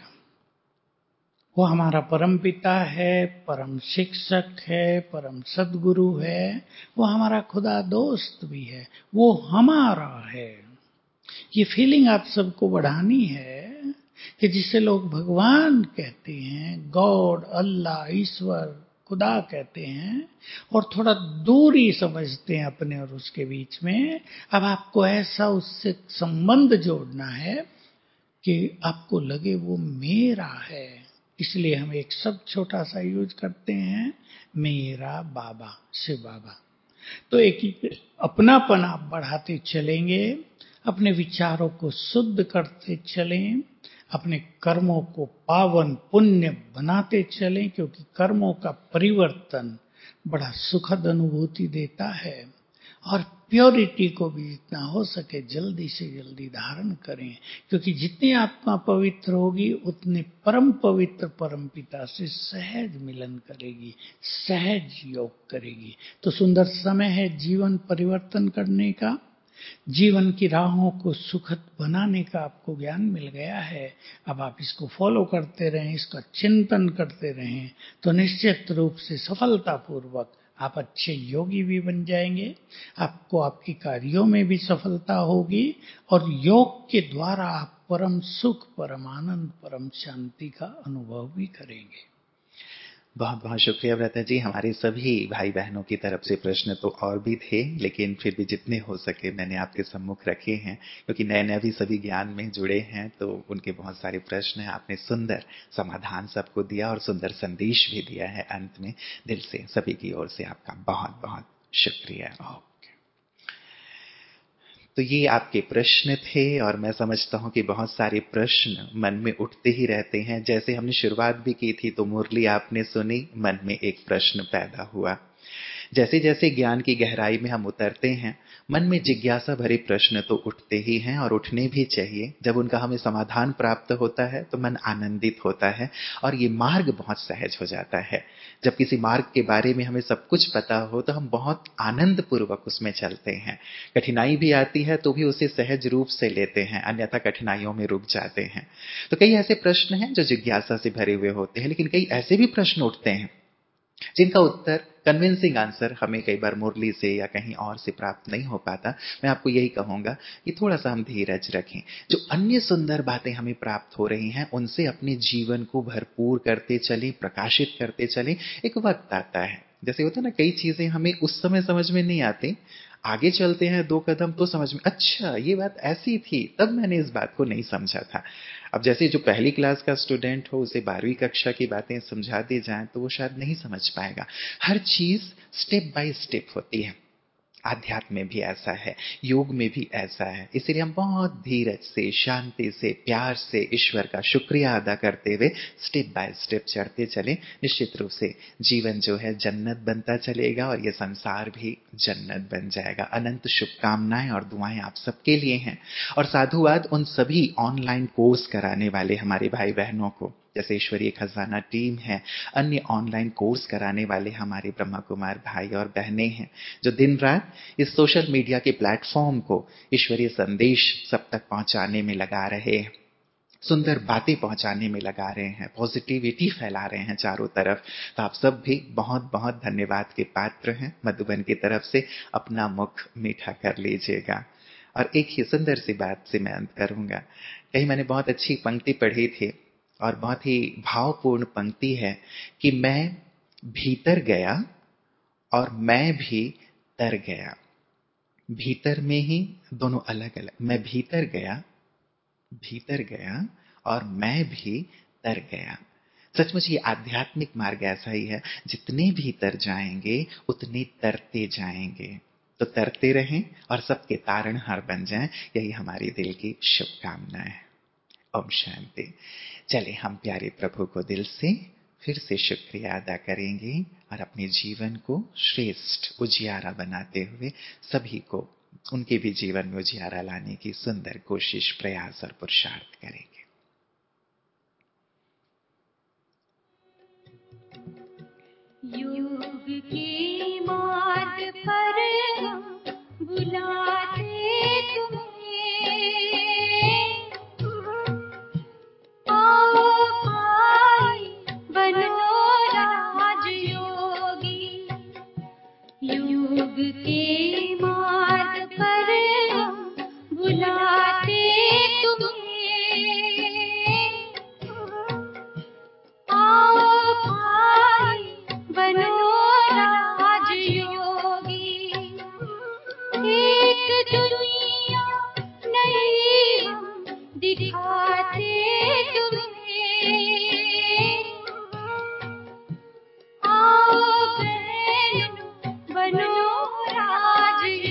वो हमारा परम पिता है, परम शिक्षक है, परम सदगुरु है, वो हमारा खुदा दोस्त भी है, वो हमारा है। ये फीलिंग आप सबको बढ़ानी है कि जिसे लोग भगवान कहते हैं, गॉड, अल्लाह, ईश्वर, खुदा कहते हैं, और थोड़ा दूरी समझते हैं अपने और उसके बीच में। अब आपको ऐसा उससे संबंध जोड़ना है कि आपको लगे वो मेरा है। इसलिए हम एक शब्द छोटा सा यूज करते हैं, मेरा बाबा, शिव बाबा। तो एक अपनापन आप बढ़ाते चलेंगे, अपने विचारों को शुद्ध करते चलें, अपने कर्मों को पावन पुण्य बनाते चलें, क्योंकि कर्मों का परिवर्तन बड़ा सुखद अनुभूति देता है। और प्योरिटी को भी जितना हो सके जल्दी से जल्दी धारण करें, क्योंकि जितनी आत्मा पवित्र होगी उतने परम पवित्र परम पिता से सहज मिलन करेगी, सहज योग करेगी। तो सुंदर समय है जीवन परिवर्तन करने का। जीवन की राहों को सुखद बनाने का आपको ज्ञान मिल गया है। अब आप इसको फॉलो करते रहें, इसका चिंतन करते रहें, तो निश्चित रूप से सफलतापूर्वक आप अच्छे योगी भी बन जाएंगे। आपको आपके कार्यों में भी सफलता होगी और योग के द्वारा आप परम सुख, परम आनंद, परम शांति का अनुभव भी करेंगे। बहुत बहुत शुक्रिया व्रता जी। हमारे सभी भाई बहनों की तरफ से प्रश्न तो और भी थे, लेकिन फिर भी जितने हो सके मैंने आपके सम्मुख रखे हैं, क्योंकि नए नए भी सभी ज्ञान में जुड़े हैं, तो उनके बहुत सारे प्रश्न हैं। आपने सुंदर समाधान सबको दिया और सुंदर संदेश भी दिया है अंत में। दिल से सभी की ओर से आपका बहुत बहुत शुक्रिया। तो ये आपके प्रश्न थे और मैं समझता हूं कि बहुत सारे प्रश्न मन में उठते ही रहते हैं। जैसे हमने शुरुआत भी की थी तो मुरली आपने सुनी, मन में एक प्रश्न पैदा हुआ। जैसे जैसे ज्ञान की गहराई में हम उतरते हैं, मन में जिज्ञासा भरे प्रश्न तो उठते ही हैं और उठने भी चाहिए। जब उनका हमें समाधान प्राप्त होता है तो मन आनंदित होता है और ये मार्ग बहुत सहज हो जाता है। जब किसी मार्ग के बारे में हमें सब कुछ पता हो तो हम बहुत आनंद पूर्वक उसमें चलते हैं। कठिनाई भी आती है तो भी उसे सहज रूप से लेते हैं, अन्यथा कठिनाइयों में रुक जाते हैं। तो कई ऐसे प्रश्न हैं जो जिज्ञासा से भरे हुए होते हैं, लेकिन कई ऐसे भी प्रश्न उठते हैं जिनका उत्तर, कन्विंसिंग आंसर हमें कई बार मुरली से या कहीं और से प्राप्त नहीं हो पाता। मैं आपको यही कहूंगा कि थोड़ा सा हम धीरज रखें। जो अन्य सुंदर बातें हमें प्राप्त हो रही हैं उनसे अपने जीवन को भरपूर करते चलें, प्रकाशित करते चलें। एक वक्त आता है, जैसे होता है ना, कई चीजें हमें उस समय समझ में नहीं आती, आगे चलते हैं 2 कदम तो समझ में, अच्छा ये बात ऐसी थी, तब मैंने इस बात को नहीं समझा था। अब जैसे जो पहली क्लास का स्टूडेंट हो, उसे 12वीं कक्षा की बातें समझा दी जाएं तो वो शायद नहीं समझ पाएगा। हर चीज स्टेप बाय स्टेप होती है। आध्यात्म में भी ऐसा है, योग में भी ऐसा है। इसलिए हम बहुत धीरज से, शांति से, प्यार से ईश्वर का शुक्रिया अदा करते हुए स्टेप बाय स्टेप चढ़ते चलें। निश्चित रूप से जीवन जो है जन्नत बनता चलेगा और ये संसार भी जन्नत बन जाएगा। अनंत शुभकामनाएं और दुआएं आप सबके लिए हैं। और साधुवाद उन सभी ऑनलाइन कोर्स कराने वाले हमारे भाई बहनों को, जैसे ईश्वरीय खजाना टीम है, अन्य ऑनलाइन कोर्स कराने वाले हमारे ब्रह्मा कुमार भाई और बहनें हैं, जो दिन रात इस सोशल मीडिया के प्लेटफॉर्म को ईश्वरीय संदेश सब तक पहुंचाने में लगा रहे हैं, सुंदर बातें पहुंचाने में लगा रहे हैं, पॉजिटिविटी फैला रहे हैं चारों तरफ। तो आप सब भी बहुत बहुत धन्यवाद के पात्र हैं। मधुबन की तरफ से अपना मुख मीठा कर लीजिएगा। और एक ही सुंदर सी बात से मैं अंत करूंगा। कहीं मैंने बहुत अच्छी पंक्ति पढ़ी थी और बहुत ही भावपूर्ण पंक्ति है कि मैं भीतर गया और मैं भी तर गया। भीतर में ही दोनों अलग अलग, मैं भीतर गया और मैं भी तर गया। सचमुच ये आध्यात्मिक मार्ग ऐसा ही है, जितने भीतर जाएंगे उतने तरते जाएंगे। तो तरते रहें और सबके तारणहार बन जाएं, यही हमारी दिल की शुभकामना है। ओम शांति। चले हम प्यारे प्रभु को दिल से फिर से शुक्रिया अदा करेंगे और अपने जीवन को श्रेष्ठ उजियारा बनाते हुए सभी को उनके भी जीवन में उजियारा लाने की सुंदर कोशिश, प्रयास और पुरुषार्थ करेंगे। योग के मार्ग पर हम बुलाते तुम्हें, आओ भाई बनो राजयोगी। योग के मार्ग पर हम बुलाते तुम्हें, आओ भाई बनो राजयोगी। एक दुनिया नई हम दिखाते तुम्हें, आओ बहनों बनो राजयोगी।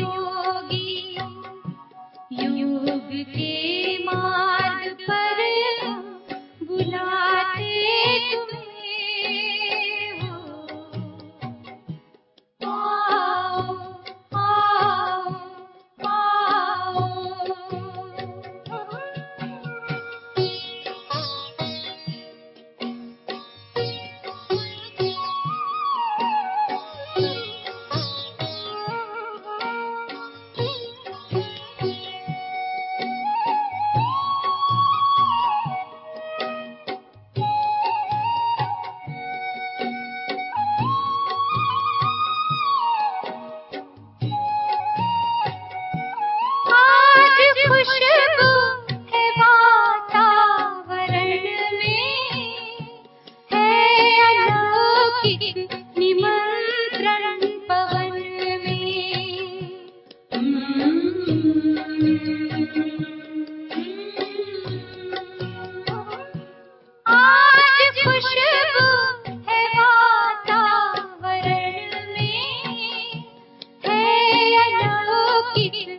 की